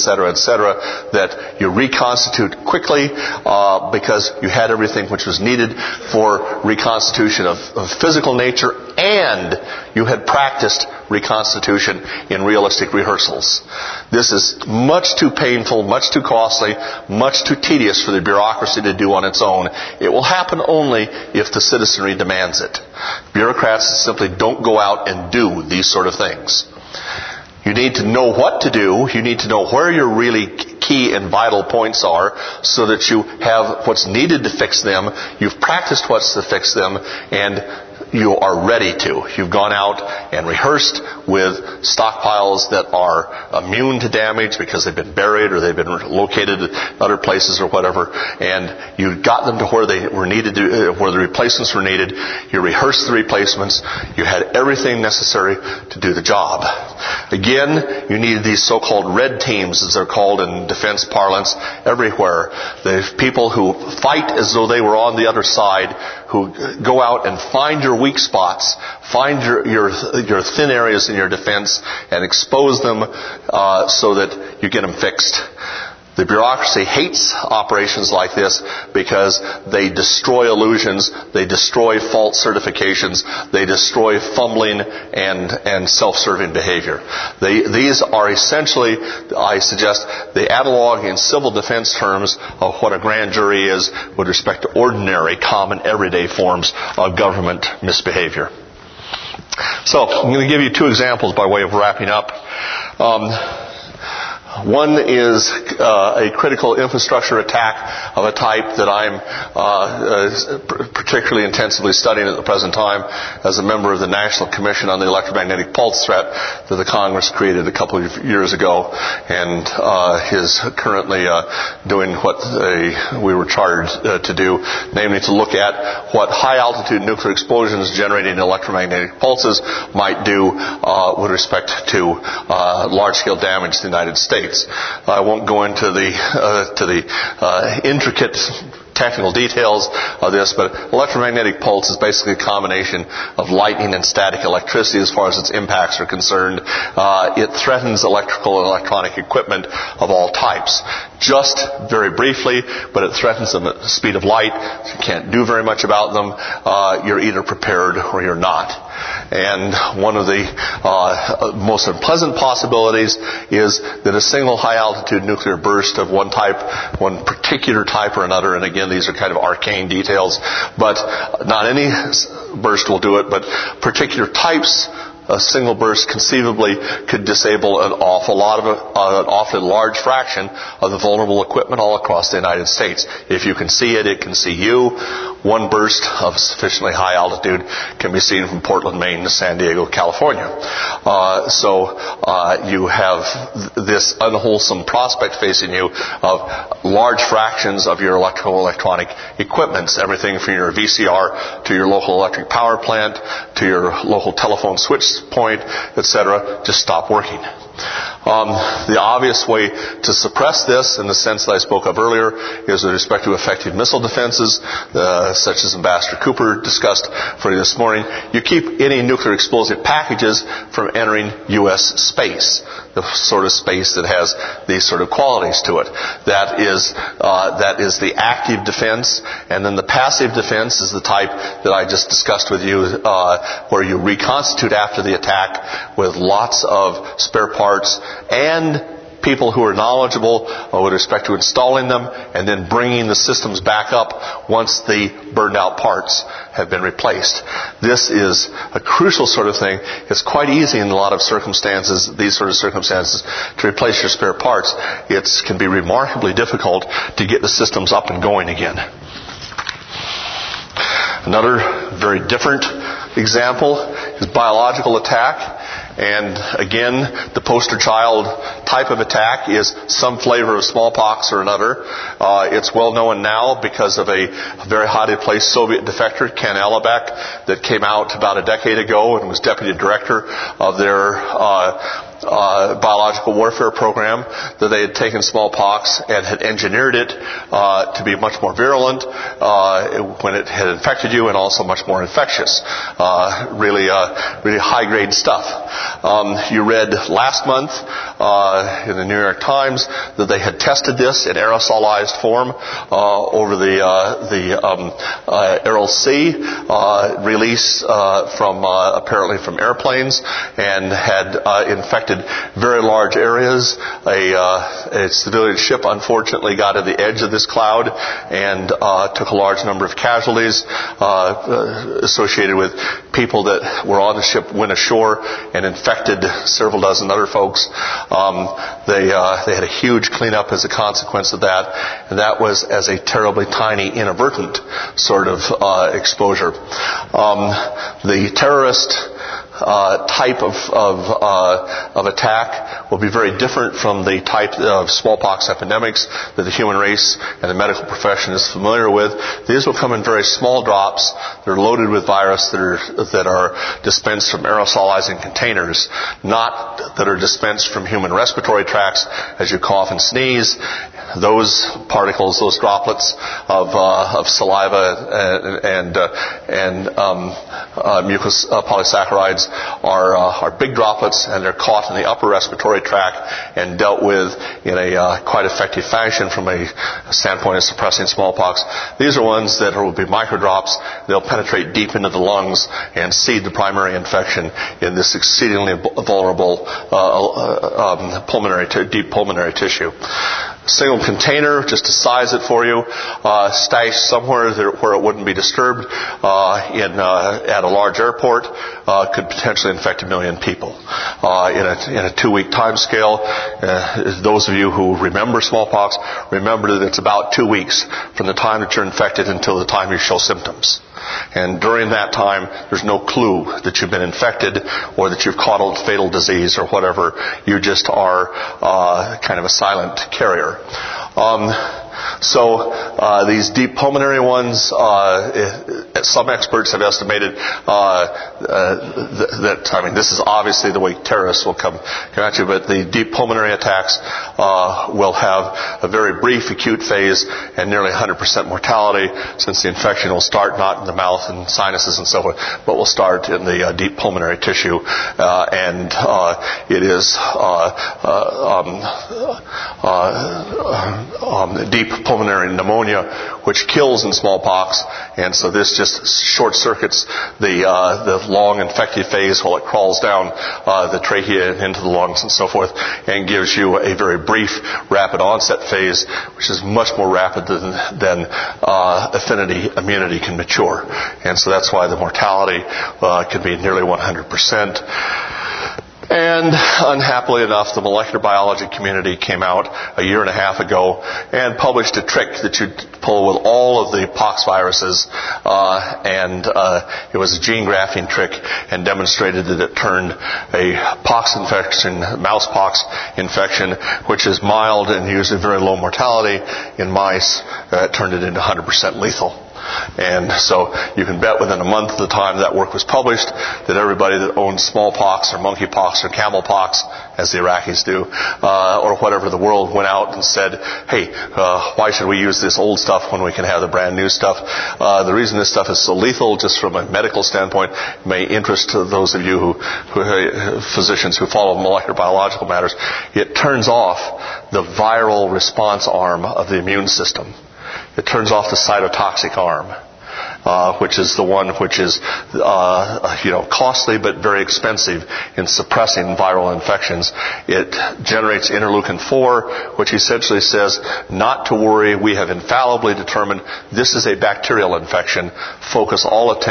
etc., that you reconstitute quickly because you had everything which was needed for reconstitution of physical nature, and you had practiced reconstitution in realistic rehearsals. This is much too painful, much too costly, much too tedious for the bureaucracy to do on its own. It will happen only if the citizenry demands it. Bureaucrats simply don't go out and do these sort of things. You need to know what to do. You need to know where your really key and vital points are so that you have what's needed to fix them. You've practiced what's to fix them, and you are ready to. You've gone out and rehearsed with stockpiles that are immune to damage because they've been buried or they've been located at other places or whatever, and you got them to where they were needed, where the replacements were needed. You rehearsed the replacements. You had everything necessary to do the job. Again, you needed these so-called red teams, as they're called in defense parlance, everywhere. The people who fight as though they were on the other side, who go out and find your weak spots, find your thin areas in your defense, and expose them so that you get them fixed. The bureaucracy hates operations like this because they destroy illusions, they destroy false certifications, they destroy fumbling and self-serving behavior. These are essentially, I suggest, the analog in civil defense terms of what a grand jury is with respect to ordinary, common, everyday forms of government misbehavior. So, I'm going to give you two examples by way of wrapping up. One is a critical infrastructure attack of a type that I'm particularly intensively studying at the present time as a member of the National Commission on the Electromagnetic Pulse Threat that the Congress created a couple of years ago, and is currently doing what we were charged to do, namely to look at what high-altitude nuclear explosions generating electromagnetic pulses might do with respect to large-scale damage to the United States. I won't go into the intricate technical details of this, but electromagnetic pulse is basically a combination of lightning and static electricity as far as its impacts are concerned. It threatens electrical and electronic equipment of all types. Just very briefly, but it threatens them at the speed of light. You can't do very much about them. You're either prepared or you're not. And one of the most unpleasant possibilities is that a single high-altitude nuclear burst of one type, one particular type or another, and again, these are kind of arcane details, but not any burst will do it, but particular types, a single burst conceivably could disable an awfully large fraction of the vulnerable equipment all across the United States. If you can see it, it can see you. One burst of sufficiently high altitude can be seen from Portland, Maine to San Diego, California. So you have this unwholesome prospect facing you of large fractions of your electrical electronic equipments, everything from your VCR to your local electric power plant to your local telephone switch point, etc., just stop working. The obvious way to suppress this, in the sense that I spoke of earlier, is with respect to effective missile defenses, such as Ambassador Cooper discussed for you this morning. You keep any nuclear explosive packages from entering U.S. space, the sort of space that has these sort of qualities to it. That is the active defense, and then the passive defense is the type that I just discussed with you, where you reconstitute after the attack with lots of spare parts and people who are knowledgeable with respect to installing them and then bringing the systems back up once the burned out parts have been replaced. This is a crucial sort of thing. It's quite easy in a lot of circumstances, these sort of circumstances, to replace your spare parts. It can be remarkably difficult to get the systems up and going again. Another very different example is biological attack. And again, the poster child type of attack is some flavor of smallpox or another. It's well known now because of a very highly placed Soviet defector, Ken Alibek, that came out about a decade ago and was deputy director of their biological warfare program, that they had taken smallpox and had engineered it to be much more virulent when it had infected you, and also much more infectious. Really high-grade stuff. You read last month in the New York Times that they had tested this in aerosolized form over the Aral Sea, release apparently from airplanes, and had infected very large areas. A civilian ship unfortunately got at the edge of this cloud and took a large number of casualties associated with people that were on the ship, went ashore and infected several dozen other folks. They had a huge cleanup as a consequence of that, and that was as a terribly tiny, inadvertent sort of exposure. The terrorist type of attack will be very different from the type of smallpox epidemics that the human race and the medical profession is familiar with. These will come in very small drops. They're loaded with virus that are dispensed from aerosolizing containers, not that are dispensed from human respiratory tracts as you cough and sneeze. Those particles, those droplets of saliva and mucous polysaccharides are big droplets, and they're caught in the upper respiratory tract and dealt with in a quite effective fashion from a standpoint of suppressing smallpox. These are ones that will be microdrops. They'll penetrate deep into the lungs and seed the primary infection in this exceedingly vulnerable deep pulmonary tissue. Single container, just to size it for you, stashed somewhere where it wouldn't be disturbed at a large airport, could potentially infect 1 million people in a 2-week time scale. Those of you who remember smallpox, remember that it's about 2 weeks from the time that you're infected until the time you show symptoms. And during that time, there's no clue that you've been infected or that you've caught a fatal disease or whatever. You just are kind of a silent carrier. So these deep pulmonary ones, some experts have estimated that, I mean, this is obviously the way terrorists will come at you, but the deep pulmonary attacks will have a very brief acute phase and nearly 100% mortality, since the infection will start not in the mouth and sinuses and so forth, but will start in the deep pulmonary tissue, and it is deep pulmonary pneumonia, which kills in smallpox, and so this just short circuits the long infective phase while it crawls down the trachea into the lungs and so forth, and gives you a very brief rapid onset phase, which is much more rapid than affinity immunity can mature, and so that's why the mortality can be nearly 100%. And unhappily enough, the molecular biology community came out a year and a half ago and published a trick that you'd pull with all of the pox viruses, and it was a gene grafting trick, and demonstrated that it turned a pox infection, mouse pox infection, which is mild and usually very low mortality in mice, turned it into 100% lethal. And so you can bet within a month of the time that work was published that everybody that owned smallpox or monkeypox or camelpox, as the Iraqis do, or whatever the world, went out and said, hey, why should we use this old stuff when we can have the brand new stuff? The reason this stuff is so lethal, just from a medical standpoint, may interest to those of you physicians who follow molecular biological matters. It turns off the viral response arm of the immune system. It turns off the cytotoxic arm, which is the one which is, costly but very expensive in suppressing viral infections. It generates interleukin-4, which essentially says, not to worry, we have infallibly determined this is a bacterial infection. Focus all work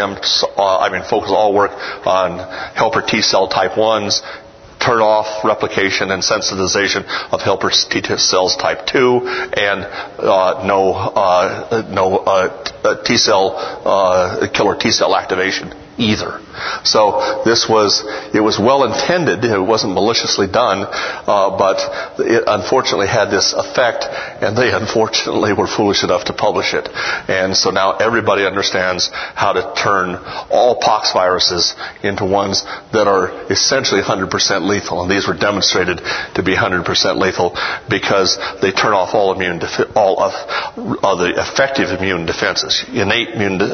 on helper T cell type 1s. Turn off replication and sensitization of helper T cells type 2, and no T cell killer T cell activation either. So it was well intended. It wasn't maliciously done, but it unfortunately had this effect, and they unfortunately were foolish enough to publish it. And so now everybody understands how to turn all pox viruses into ones that are essentially 100% lethal. And these were demonstrated to be 100% lethal because they turn off all of the effective immune defenses. Innate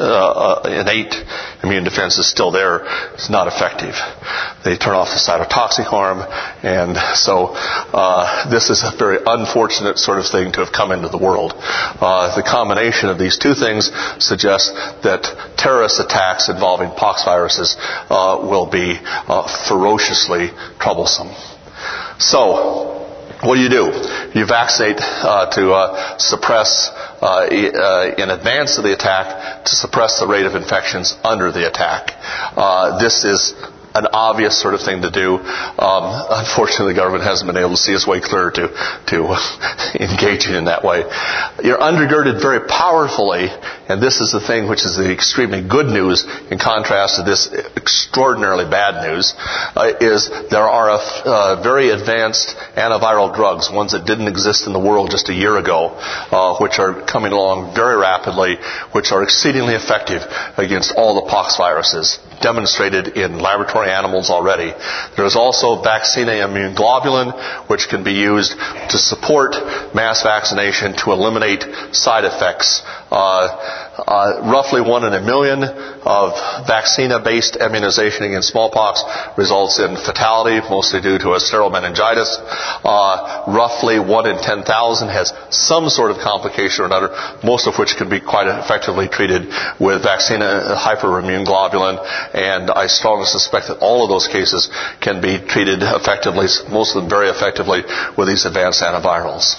immune defense is still there. It's not effective. They turn off the cytotoxic harm, and so this is a very unfortunate sort of thing to have come into the world. The combination of these two things suggests that terrorist attacks involving pox viruses will be ferociously troublesome. So, what do? You vaccinate to suppress, in advance of the attack, to suppress the rate of infections under the attack. This is an obvious sort of thing to do. Unfortunately, the government hasn't been able to see its way clear to engaging in that way. You're undergirded very powerfully, and this is the thing which is the extremely good news in contrast to this extraordinarily bad news, is there are very advanced antiviral drugs, ones that didn't exist in the world just a year ago, which are coming along very rapidly, which are exceedingly effective against all the pox viruses, demonstrated in laboratory animals already. There is also Vaccina immunoglobulin, which can be used to support mass vaccination to eliminate side effects. Roughly 1 in a million of vaccina-based immunization against smallpox results in fatality, mostly due to a sterile meningitis. Roughly 1 in 10,000 has some sort of complication or another, most of which can be quite effectively treated with Vaccina hyperimmunoglobulin, and I strongly suspect that all of those cases can be treated effectively, most of them very effectively, with these advanced antivirals.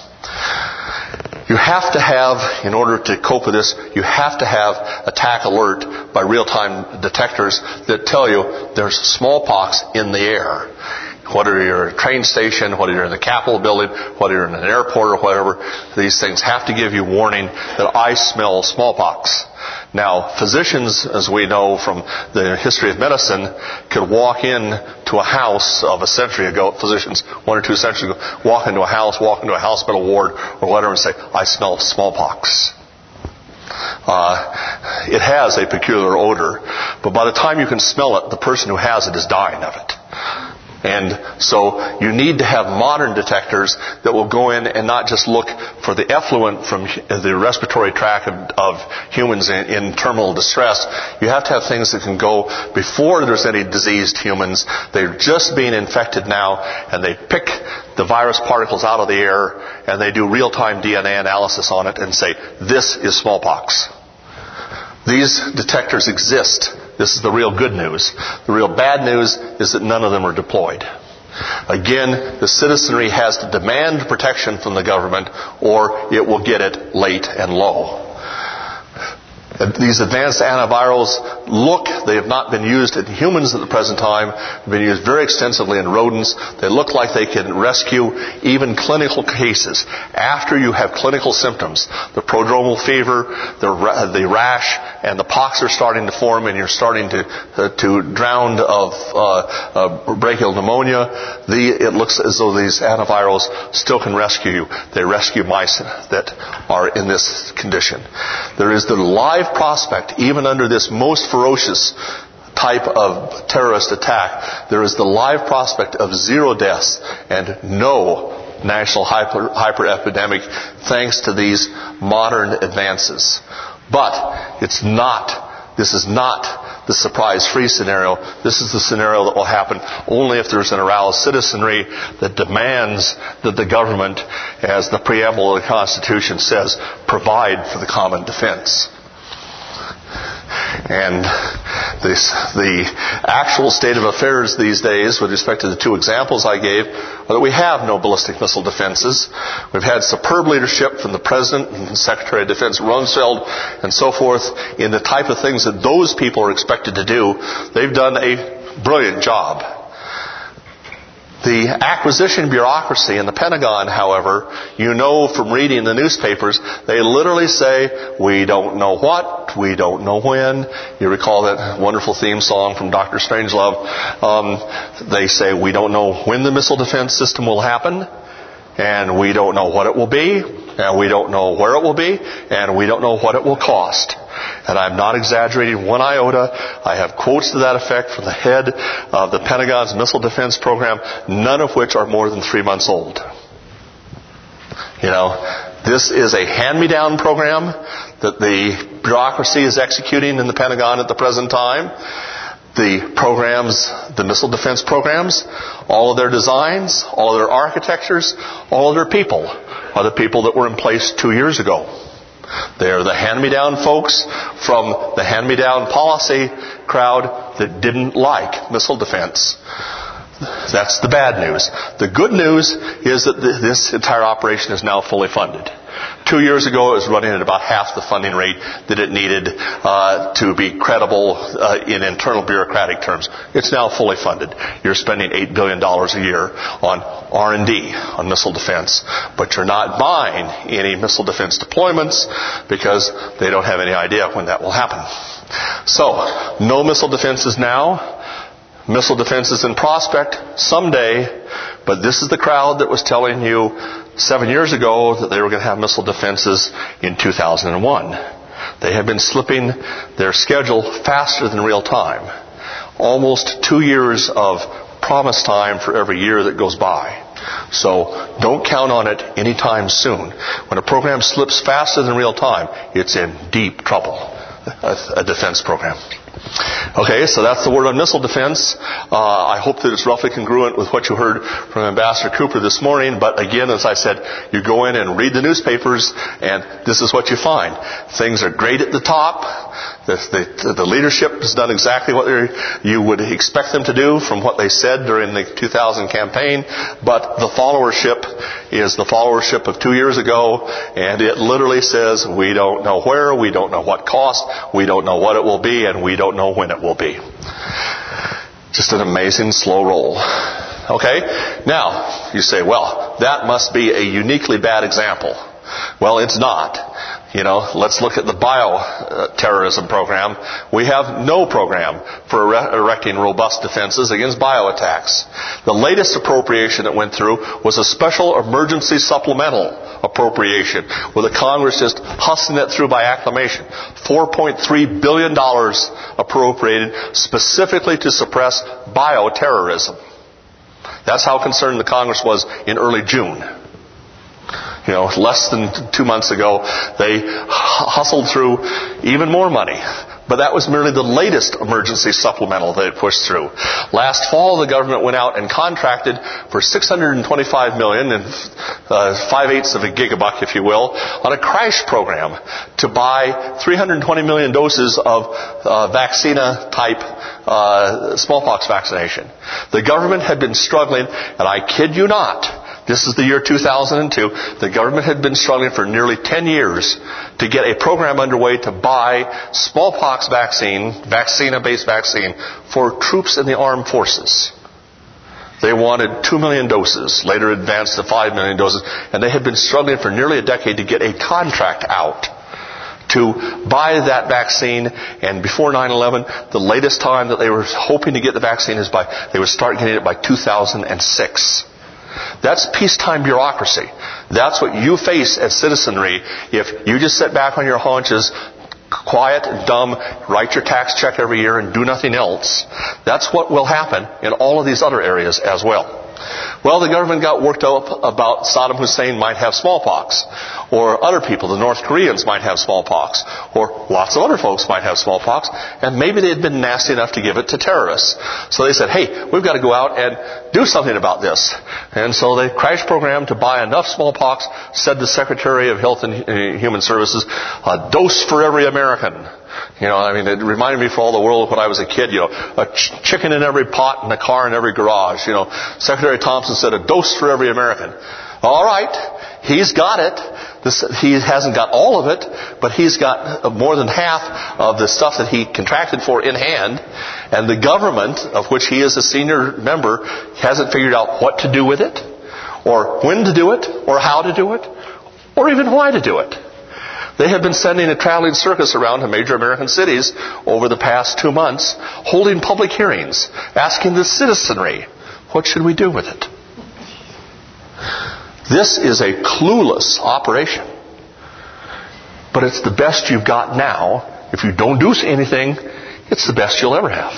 You have to have, in order to cope with this, you have to have attack alert by real-time detectors that tell you there's smallpox in the air. Whether you're at a train station, whether you're in the Capitol building, whether you're in an airport or whatever, these things have to give you warning that I smell smallpox. Now, physicians, as we know from the history of medicine, could walk in to a house of a century ago, physicians 1 or 2 centuries ago, walk into a hospital ward or whatever and say, I smell smallpox. It has a peculiar odor, but by the time you can smell it, the person who has it is dying of it. And so you need to have modern detectors that will go in and not just look for the effluent from the respiratory tract of humans in terminal distress. You have to have things that can go before there's any diseased humans. They're just being infected now, and they pick the virus particles out of the air, and they do real-time DNA analysis on it and say, this is smallpox. These detectors exist. This is the real good news. The real bad news is that none of them are deployed. Again, the citizenry has to demand protection from the government, or it will get it late and low. These advanced antivirals they have not been used in humans at the present time. They've been used very extensively in rodents. They look like they can rescue even clinical cases. After you have clinical symptoms, the prodromal fever, the rash, and the pox are starting to form, and you're starting to drown of brachial pneumonia, it looks as though these antivirals still can rescue you. They rescue mice that are in this condition. There is the live prospect, even under this most ferocious type of terrorist attack, there is the live prospect of 0 deaths and no national hyper-epidemic thanks to these modern advances. But this is not the surprise-free scenario. This is the scenario that will happen only if there's an aroused citizenry that demands that the government, as the preamble of the Constitution says, provide for the common defense. And the actual state of affairs these days, with respect to the 2 examples I gave, are that we have no ballistic missile defenses. We've had superb leadership from the President and Secretary of Defense Rumsfeld and so forth in the type of things that those people are expected to do. They've done a brilliant job. The acquisition bureaucracy in the Pentagon, however, you know from reading the newspapers, they literally say, we don't know what, we don't know when. You recall that wonderful theme song from Dr. Strangelove. They say, we don't know when the missile defense system will happen, and we don't know what it will be, and we don't know where it will be, and we don't know what it will cost. And I'm not exaggerating one iota. I have quotes to that effect from the head of the Pentagon's missile defense program, none of which are more than 3 months old. This is a hand-me-down program that the bureaucracy is executing in the Pentagon at the present time. The programs, the missile defense programs, all of their designs, all of their architectures, all of their people are the people that were in place 2 years ago. They're the hand-me-down folks from the hand-me-down policy crowd that didn't like missile defense. That's the bad news. The good news is that this entire operation is now fully funded. 2 years ago, it was running at about half the funding rate that it needed to be credible in internal bureaucratic terms. It's now fully funded. You're spending $8 billion a year on R&D, on missile defense. But you're not buying any missile defense deployments because they don't have any idea when that will happen. So, no missile defenses now. Missile defense is in prospect someday, but this is the crowd that was telling you 7 years ago that they were going to have missile defenses in 2001. They have been slipping their schedule faster than real time. Almost 2 years of promise time for every year that goes by. So don't count on it anytime soon. When a program slips faster than real time, it's in deep trouble. A defense program. Okay, so that's the word on missile defense. I hope that it's roughly congruent with what you heard from Ambassador Cooper this morning. But again, as I said, you go in and read the newspapers, and this is what you find. Things are great at the top. The leadership has done exactly what you would expect them to do from what they said during the 2000 campaign. But the followership is the followership of 2 years ago, and it literally says, we don't know where, we don't know what cost, we don't know what it will be, and we don't know when it will be. Just an amazing slow roll. Okay? Now, you say, well, that must be a uniquely bad example. Well, it's not. Let's look at the bioterrorism program. We have no program for erecting robust defenses against bioattacks. The latest appropriation that went through was a special emergency supplemental appropriation, where the Congress just hustling it through by acclamation. $4.3 billion appropriated specifically to suppress bioterrorism. That's how concerned the Congress was in early June. Less than 2 months ago, they hustled through even more money. But that was merely the latest emergency supplemental that it pushed through. Last fall, the government went out and contracted for $625 million and 5/8 of a gigabuck, if you will, on a crash program to buy 320 million doses of vaccina-type smallpox vaccination. The government had been struggling, and I kid you not, this is the year 2002. The government had been struggling for nearly 10 years to get a program underway to buy smallpox vaccine, vaccina-based vaccine, for troops in the armed forces. They wanted 2 million doses, later advanced to 5 million doses, and they had been struggling for nearly a decade to get a contract out to buy that vaccine. And before 9/11, the latest time that they were hoping to get the vaccine is they would start getting it by 2006. That's peacetime bureaucracy. That's what you face as citizenry if you just sit back on your haunches, quiet and dumb, write your tax check every year and do nothing else. That's what will happen in all of these other areas as well. Well, the government got worked up about Saddam Hussein might have smallpox, or other people, the North Koreans might have smallpox, or lots of other folks might have smallpox, and maybe they had been nasty enough to give it to terrorists. So they said, hey, we've got to go out and do something about this. And so they crashed program to buy enough smallpox, said the Secretary of Health and Human Services, a dose for every American. It reminded me for all the world of when I was a kid, a chicken in every pot and a car in every garage. Secretary Thompson said a dose for every American. All right, he's got it. He hasn't got all of it, but he's got more than half of the stuff that he contracted for in hand. And the government, of which he is a senior member, hasn't figured out what to do with it, or when to do it, or how to do it, or even why to do it. They have been sending a traveling circus around to major American cities over the past 2 months, holding public hearings, asking the citizenry, what should we do with it? This is a clueless operation. But it's the best you've got now. If you don't do anything, it's the best you'll ever have.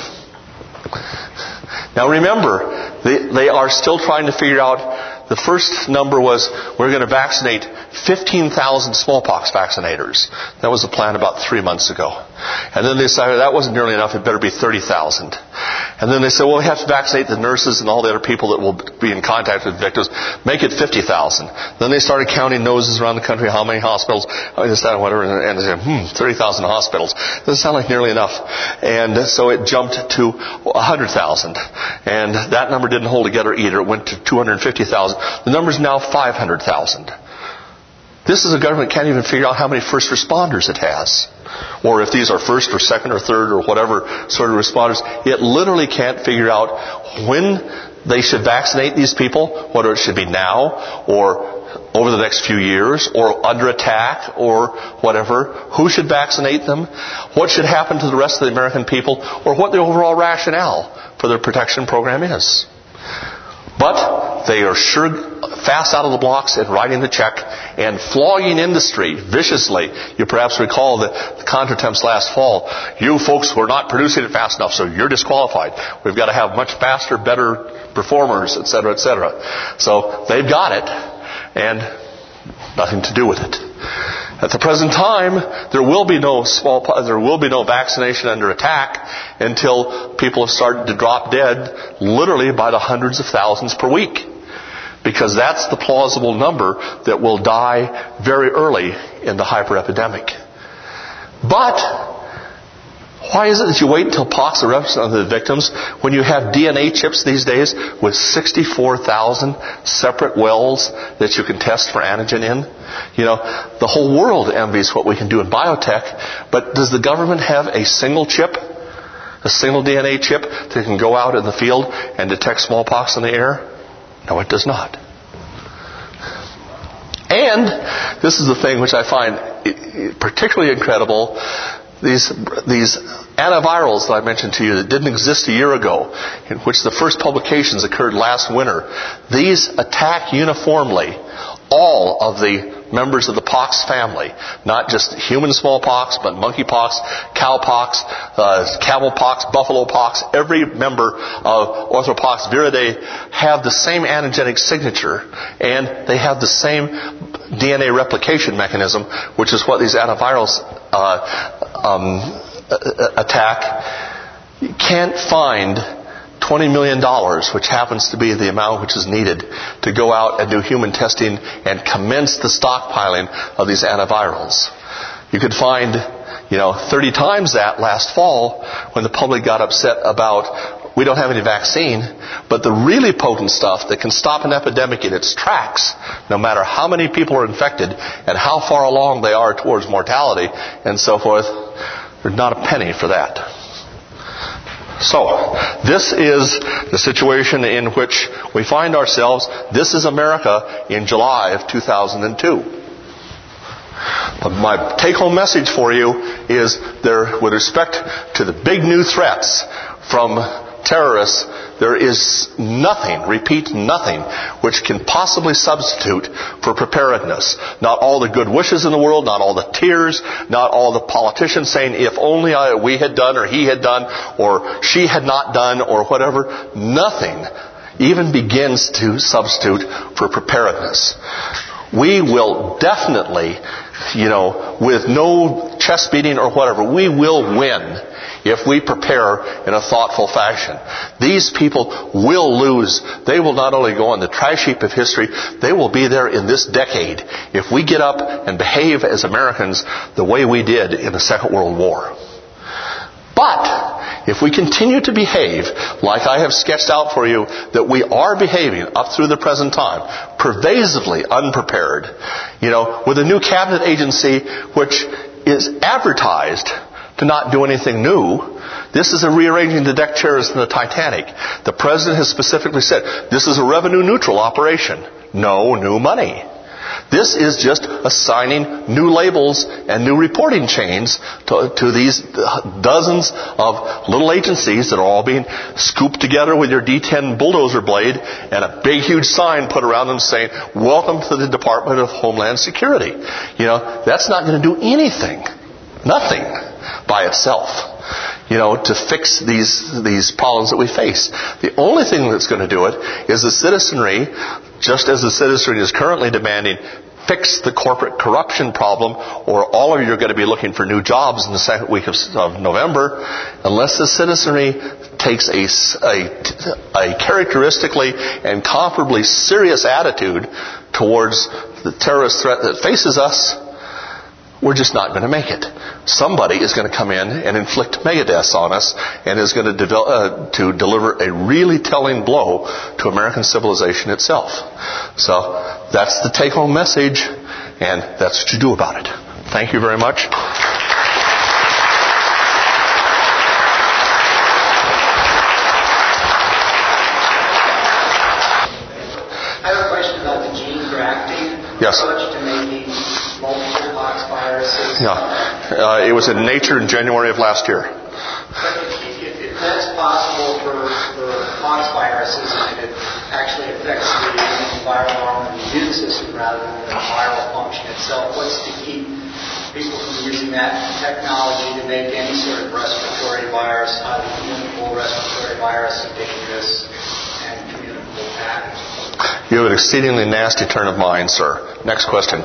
Now remember, they are still trying to figure out. The first number was, we're going to vaccinate 15,000 smallpox vaccinators. That was the plan about 3 months ago. And then they decided that wasn't nearly enough, it better be 30,000. And then they said, well, we have to vaccinate the nurses and all the other people that will be in contact with victims. Make it 50,000. Then they started counting noses around the country, how many hospitals, whatever, and they said, 30,000 hospitals. Doesn't sound like nearly enough. And so it jumped to 100,000. And that number didn't hold together either. It went to 250,000. The number is now 500,000. This is a government that can't even figure out how many first responders it has. Or if these are first or second or third or whatever sort of responders. It literally can't figure out when they should vaccinate these people, whether it should be now or over the next few years or under attack or whatever. Who should vaccinate them? What should happen to the rest of the American people? Or what the overall rationale for their protection program is. But they are sure fast out of the blocks in writing the check and flogging industry viciously. You perhaps recall the contretemps last fall. You folks were not producing it fast enough, so you're disqualified. We've got to have much faster, better performers, etc., etc. So they've got it, and nothing to do with it. At the present time, there will be no vaccination under attack until people have started to drop dead, literally by the hundreds of thousands per week. Because that's the plausible number that will die very early in the hyperepidemic. But why is it that you wait until pox erupts on the victims when you have DNA chips these days with 64,000 separate wells that you can test for antigen in? You know, the whole world envies what we can do in biotech, but does the government have a single chip, a single DNA chip that can go out in the field and detect smallpox in the air? No, it does not. And this is the thing which I find particularly incredible. These antivirals that I mentioned to you that didn't exist a year ago, in which the first publications occurred last winter, these attack uniformly all of the members of the pox family. Not just human smallpox, but monkeypox, cowpox, camelpox, buffalo pox. Every member of Orthopox viridae have the same antigenic signature, and they have the same DNA replication mechanism, which is what these antivirals attack. You can't find $20 million, which happens to be the amount which is needed to go out and do human testing and commence the stockpiling of these antivirals. You could find, 30 times that last fall when the public got upset about we don't have any vaccine, but the really potent stuff that can stop an epidemic in its tracks, no matter how many people are infected and how far along they are towards mortality and so forth, there's not a penny for that. So, this is the situation in which we find ourselves. This is America in July of 2002. But my take-home message for you is there, with respect to the big new threats from terrorists, there is nothing, repeat, nothing, which can possibly substitute for preparedness. Not all the good wishes in the world, not all the tears, not all the politicians saying, if only we had done, or he had done, or she had not done, or whatever. Nothing even begins to substitute for preparedness. We will definitely, with no chest beating or whatever, we will win if we prepare in a thoughtful fashion. These people will lose. They will not only go on the trash heap of history, they will be there in this decade if we get up and behave as Americans the way we did in the Second World War. But if we continue to behave like I have sketched out for you that we are behaving up through the present time, pervasively unprepared, with a new cabinet agency which is advertised to not do anything new, This is a rearranging the deck chairs in the Titanic. The President has specifically said, this is a revenue neutral operation. No new money. This is just assigning new labels and new reporting chains to these dozens of little agencies that are all being scooped together with your D10 bulldozer blade and a big huge sign put around them saying, welcome to the Department of Homeland Security. You know, that's not going to do anything. Nothing by itself. You know, to fix these problems that we face. The only thing that's going to do it is the citizenry, just as the citizenry is currently demanding, fix the corporate corruption problem, or all of you are going to be looking for new jobs in the second week of November, unless the citizenry takes a characteristically and comparably serious attitude towards the terrorist threat that faces us. We're just not going to make it. Somebody is going to come in and inflict megadeaths on us and is going to deliver a really telling blow to American civilization itself. So that's the take-home message, and that's what you do about it. Thank you very much. I have a question about the gene grafting approach to making multiple pox viruses. Yeah. It was in Nature in January of last year. But if that's possible for pox viruses and it actually affects the viral arm of the immune system rather than the viral function itself, what's to keep people from using that technology to make any sort of respiratory virus, highly communicable respiratory virus, dangerous and communicable pathogen? You have an exceedingly nasty turn of mind, sir. Next question.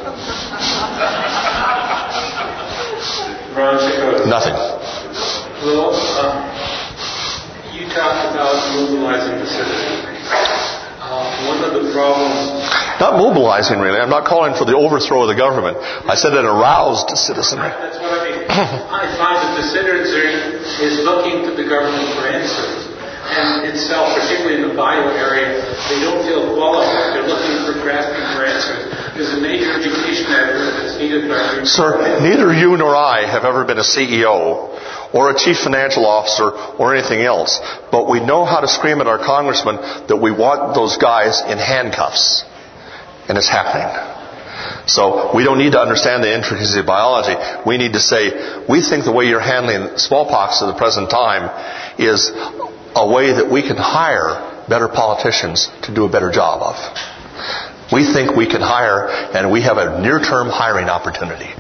Nothing. Well, you talked about mobilizing the citizenry. One of the problems... Not mobilizing, really. I'm not calling for the overthrow of the government. I said an aroused citizenry. That's what I mean. I find that the citizenry is looking to the government for answers. And itself, particularly in the bio area, they don't feel qualified. They're looking for grasping for answers. There's a major education effort that's needed by... Sir, neither you nor I have ever been a CEO or a chief financial officer or anything else. But we know how to scream at our congressman that we want those guys in handcuffs. And it's happening. So we don't need to understand the intricacies of biology. We need to say, we think the way you're handling smallpox at the present time is a way that we can hire better politicians to do a better job of. We think we can hire, and we have a near-term hiring opportunity.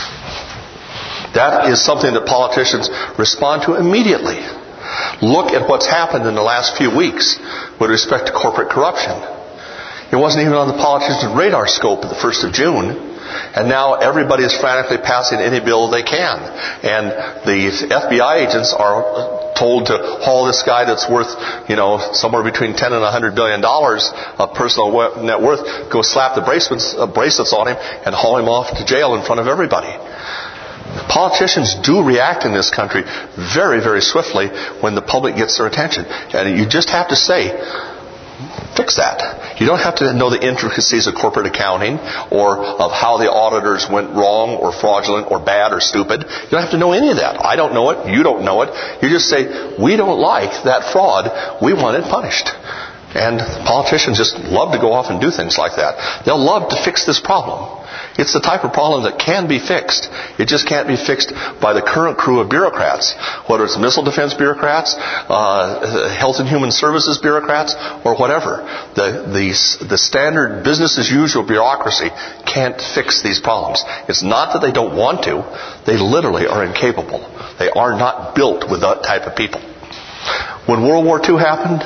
That is something that politicians respond to immediately. Look at what's happened in the last few weeks with respect to corporate corruption. It wasn't even on the politicians' radar scope at the 1st of June. And now everybody is frantically passing any bill they can. And the FBI agents are told to haul this guy that's worth, somewhere between $10 and $100 billion of personal net worth, go slap the bracelets on him and haul him off to jail in front of everybody. Politicians do react in this country very, very swiftly when the public gets their attention. And you just have to say, fix that. You don't have to know the intricacies of corporate accounting or of how the auditors went wrong or fraudulent or bad or stupid. You don't have to know any of that. I don't know it. You don't know it. You just say, we don't like that fraud. We want it punished. And politicians just love to go off and do things like that. They'll love to fix this problem. It's the type of problem that can be fixed. It just can't be fixed by the current crew of bureaucrats, whether it's missile defense bureaucrats, health and human services bureaucrats, or whatever. The standard business as usual bureaucracy can't fix these problems. It's not that they don't want to. They literally are incapable. They are not built with that type of people. When World War II happened,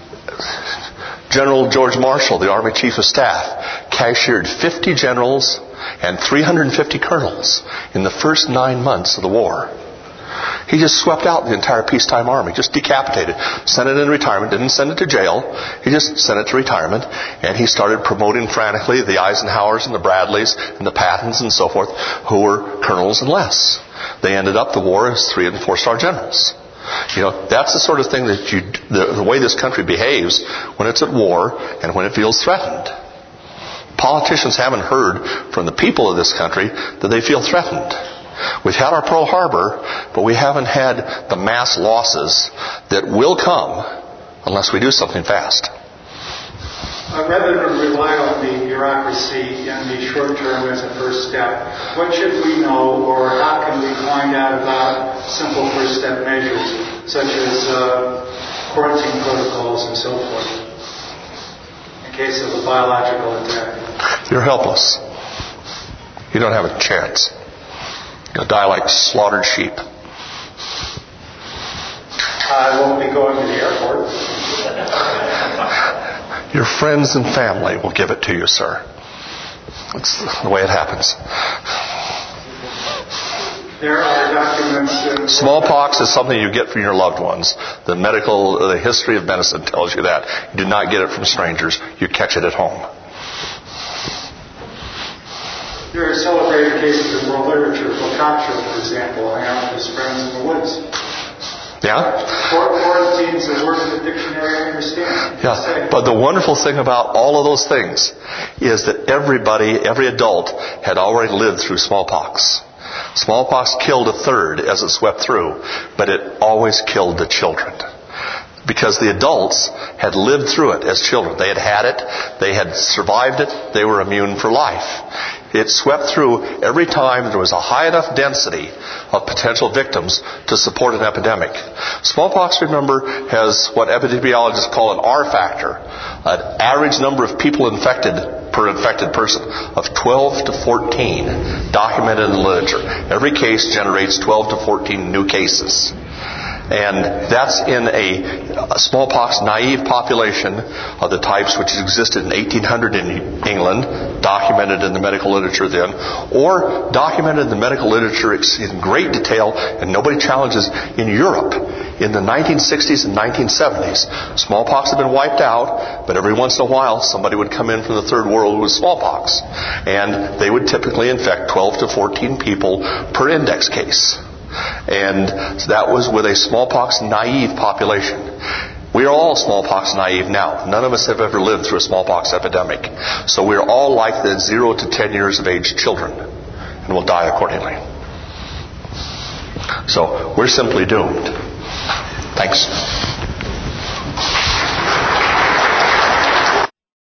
General George Marshall, the Army Chief of Staff, cashiered 50 generals and 350 colonels in the first 9 months of the war. He just swept out the entire peacetime army, just decapitated, sent it in retirement, didn't send it to jail. He just sent it to retirement, and he started promoting frantically the Eisenhowers and the Bradleys and the Pattons and so forth, who were colonels and less. They ended up the war as 3- and 4-star generals. That's the sort of thing that the way this country behaves when it's at war and when it feels threatened. Politicians haven't heard from the people of this country that they feel threatened. We've had our Pearl Harbor, but we haven't had the mass losses that will come unless we do something fast. Rather than rely on the bureaucracy in the short term as a first step, what should we know, or how can we find out about simple first step measures, such as quarantine protocols and so forth, in case of a biological attack? You're helpless. You don't have a chance. You'll die like slaughtered sheep. I won't be going to the airport. Your friends and family will give it to you, sir. That's the way it happens. There are documents. Smallpox is something you get from your loved ones. The history of medicine tells you that. You do not get it from strangers. You catch it at home. There are celebrated cases in world literature. Boccaccio, for example, hung out with his friends in the woods. Yeah? Quarantine's a word in the dictionary I understand. Yeah. But the wonderful thing about all of those things is that every adult had already lived through smallpox. Smallpox killed a third as it swept through, but it always killed the children. Because the adults had lived through it as children. They had it, they had survived it, they were immune for life. It swept through every time there was a high enough density of potential victims to support an epidemic. Smallpox, remember, has what epidemiologists call an R factor, an average number of people infected per infected person of 12 to 14 documented in the literature. Every case generates 12 to 14 new cases. And that's in a smallpox naive population of the types which existed in 1800 in England, documented in the medical literature then, or documented in the medical literature in great detail, and nobody challenges, in Europe in the 1960s and 1970s. Smallpox had been wiped out, but every once in a while somebody would come in from the third world with smallpox. And they would typically infect 12 to 14 people per index case. And that was with a smallpox naive population. We are all smallpox naive now. None of us have ever lived through a smallpox epidemic. So we're all like the 0 to 10 years of age children, and will die accordingly. So we're simply doomed. Thanks.